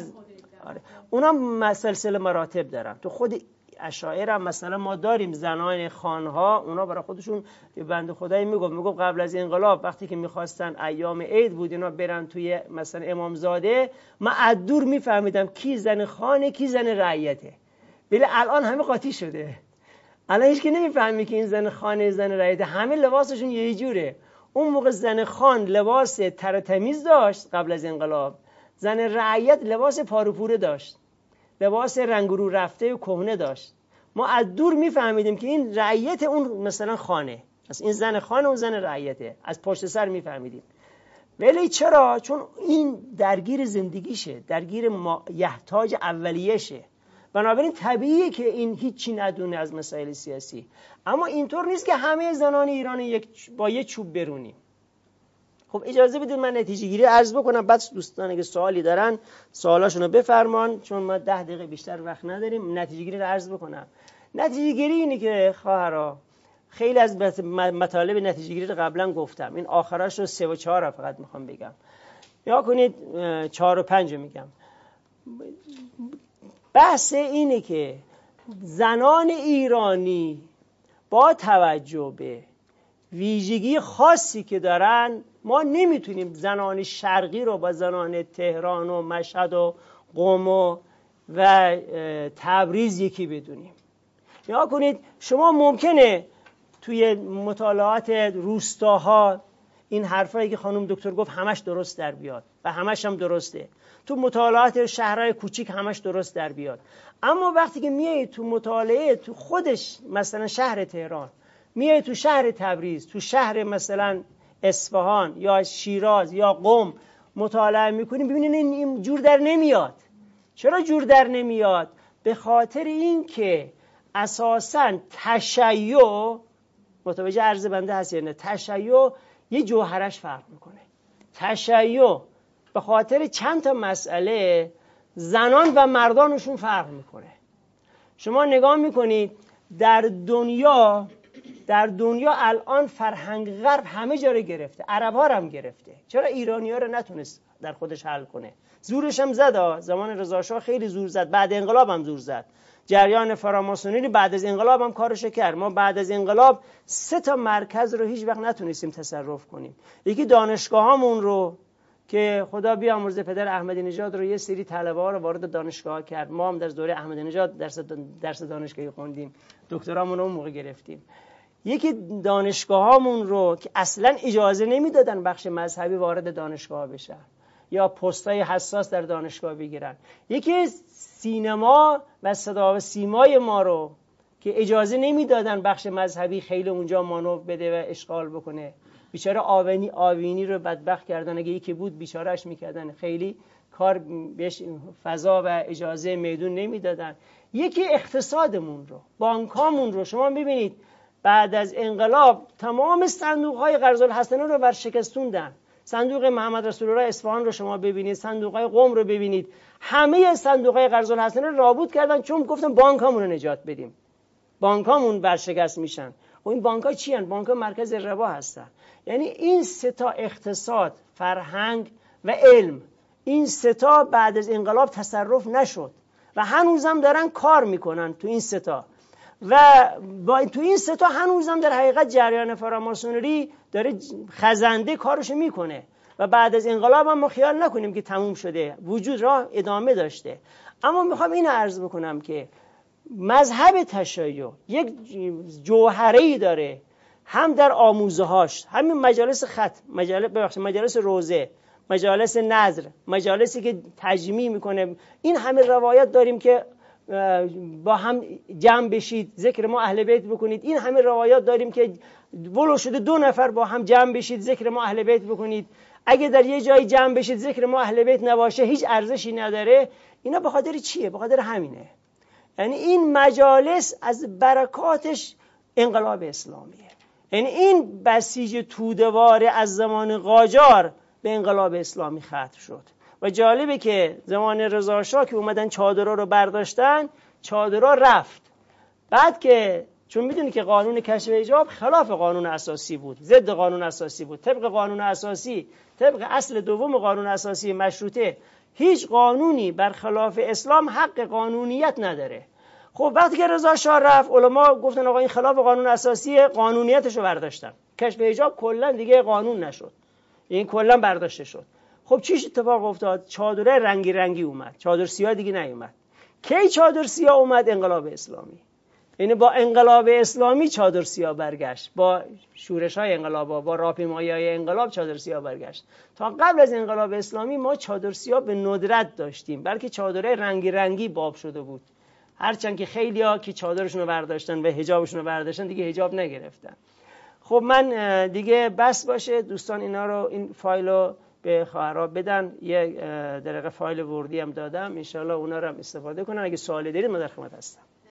اونا سلسله مراتب دارن. تو خود اشاعر هم مثلا ما داریم زنان خانها، اونا برای خودشون بنده خدایی میگفت قبل از انقلاب وقتی که میخواستن ایام عید بود اینا برن توی مثلا امامزاده، من از دور میفهمیدم کی زن خانه کی زن رعیته. ولی الان همه قاطی شده. الان هیچ کی نمیفهمی که این زن خانه زن رعیته، همه لباسشون یه جوره. اون موقع زن خان لباس تر تمیز داشت قبل از انقلاب، زن رعیت لباس پاروپوره داشت، لباس رنگ رو رفته و کهنه داشت. ما از دور میفهمیدیم که این رعیت اون مثلا خانه، از این زن خانه و زن رعیته، از پشت سر میفهمیدیم. ولی چرا؟ چون این درگیر زندگیشه، درگیر یحتاج اولیه‌شه. بنابراین طبیعیه که این هیچی ندونه از مسائل سیاسی. اما اینطور نیست که همه زنان ایران با یک چوب برونیم. خب اجازه بدید من نتیجه گیری عرض بکنم، بعد دوستان اگه سوالی دارن سوالاشونو بفرمان، چون ما 10 دقیقه بیشتر وقت نداریم. نتیجه گیری رو عرض بکنم. نتیجه گیری اینه که خواهرها، خیلی از مطالب نتیجه گیری رو قبلا گفتم، این آخراش رو 3 و 4 رو فقط میخوام بگم. یا کنید 4 و 5 رو میگم. بحث اینه که زنان ایرانی با توجه به ویژگی خاصی که دارن، ما نمیتونیم زنان شرقی رو با زنان تهران و مشهد و قم و تبریز یکی بدونیم. یا کنید شما ممکنه توی مطالعات روستاها این حرفایی که خانم دکتر گفت همش درست در بیاد و همش هم درسته، تو مطالعات شهرهای کوچیک همش درست در بیاد. اما وقتی که میای تو مطالعه تو خودش، مثلا شهر تهران، میای تو شهر تبریز، تو شهر مثلا اصفهان یا شیراز یا قم مطالعه میکنیم، ببینید این جور در نمیاد. چرا جور در نمیاد؟ به خاطر این که اساساً تشیع، متوجه عرض بنده هست یا نه، تشیع یه جوهرش فرق میکنه. تشیع به خاطر چند تا مسئله زنان و مردانشون فرق میکنه. شما نگاه میکنید در دنیا الان فرهنگ غرب همه جا رو گرفته، عرب ها رو هم گرفته. چرا ایرانی ها رو نتونست در خودش حل کنه؟ زورش هم زد. زمان رضا شاه خیلی زور زد، بعد انقلاب هم زور زد. جریان فراماسونری بعد از انقلاب هم کارش کرد. ما بعد از انقلاب 3 مرکز رو هیچ وقت نتونستیم تصرف کنیم. یکی دانشگاهامون رو که خدا بیامرزه پدر احمدی نژاد رو یه سری طلبه‌ها رو وارد دانشگاه کرد. ما هم در دوره احمدی نژاد درس دانشگاهی خوندیم، دکترامون رو اون موقع گرفتیم. یکی دانشگاهامون رو که اصلا اجازه نمیدادن بخش مذهبی وارد دانشگاه بشن یا پستای حساس در دانشگاه بگیرن. یکی سینما و صدا و سیمای ما رو که اجازه نمیدادن بخش مذهبی خیلی اونجا مانور بده و اشغال بکنه. بیچاره آوینی رو بدبخت کردن، اگه یکی بود بیچارهش میکردن، خیلی کار بهش فضا و اجازه میدون نمیدادن. یکی اقتصادمون رو، بانکامون رو شما ببینید بعد از انقلاب تمام صندوق‌های قرض الحسنه رو ورشکستوندن. صندوق محمد رسول الله اصفهان رو شما ببینید، صندوق‌های قم رو ببینید، همه صندوق‌های قرض الحسنه رو نابود کردن چون گفتن بانکامون رو نجات بدیم. بانکامون ورشکست میشن. و این بانک‌ها چی هستن؟ بانک‌ها مرکز ربا هستن. یعنی این 3 اقتصاد، فرهنگ و علم، این 3 بعد از انقلاب تصرف نشد و هنوزم دارن کار میکنن تو این 3. و با تو این سه تا هنوزم در حقیقت جریان فراماسونری داره خزنده کارشو میکنه و بعد از انقلاب هم ما خیال نکنیم که تموم شده، وجود راه ادامه داشته. اما میخوام اینو عرض بکنم که مذهب تشیع یک جوهره‌ای داره، هم در آموزه‌هاش، همین مجالس ختم، مجالس روزه، مجالس نذر، مجالسی که تجمیع میکنه، این همه روایت داریم که با هم جمع بشید ذکر ما اهل بیت بکنید. این همه روایات داریم که ولو شده 2 نفر با هم جمع بشید ذکر ما اهل بیت بکنید. اگه در یه جایی جمع بشید ذکر ما اهل بیت نباشه هیچ ارزشی نداره. اینا به خاطر چیه؟ به خاطر همینه. یعنی این مجالس از برکاتش انقلاب اسلامیه. یعنی این بسیج توده‌واره از زمان قاجار به انقلاب اسلامی ختم شد. و جالبه که زمان رضا شاه که اومدن چادرها رو برداشتن، چادرها رفت. بعد که چون میدونی که قانون کشف حجاب خلاف قانون اساسی بود، ضد قانون اساسی بود. طبق قانون اساسی، طبق اصل دوم قانون اساسی مشروطه، هیچ قانونی برخلاف اسلام حق قانونیت نداره. خب وقتی که رضا شاه رفت، علما گفتن آقا این خلاف قانون اساسی، قانونیتش رو برداشتن. کشف حجاب کلا دیگه قانون نشد، این کلا برداشته شد. خب چیش اتفاق افتاد؟ چادر رنگی رنگی اومد، چادر سیاه دیگه نیومد. کی چادر سیاه اومد؟ انقلاب اسلامی. یعنی با انقلاب اسلامی چادر سیاه برگشت، با شورش‌های انقلاب، با راهپیمایی‌های انقلاب چادر سیاه برگشت. تا قبل از انقلاب اسلامی ما چادر سیاه به ندرت داشتیم، بلکه چادر رنگی رنگی باب شده بود. هرچند که خیلی‌ها که چادرشون رو برداشتن و حجابشون رو برداشتن دیگه حجاب نگرفتن. خب من دیگه بس باشه، دوستان اینا رو، این فایل رو به خواهرها بدن. یه دقیقه فایل وردی هم دادم، ان شاءالله اونا رو هم استفاده کنن. اگه سوالی دارید من در خدمت هستم.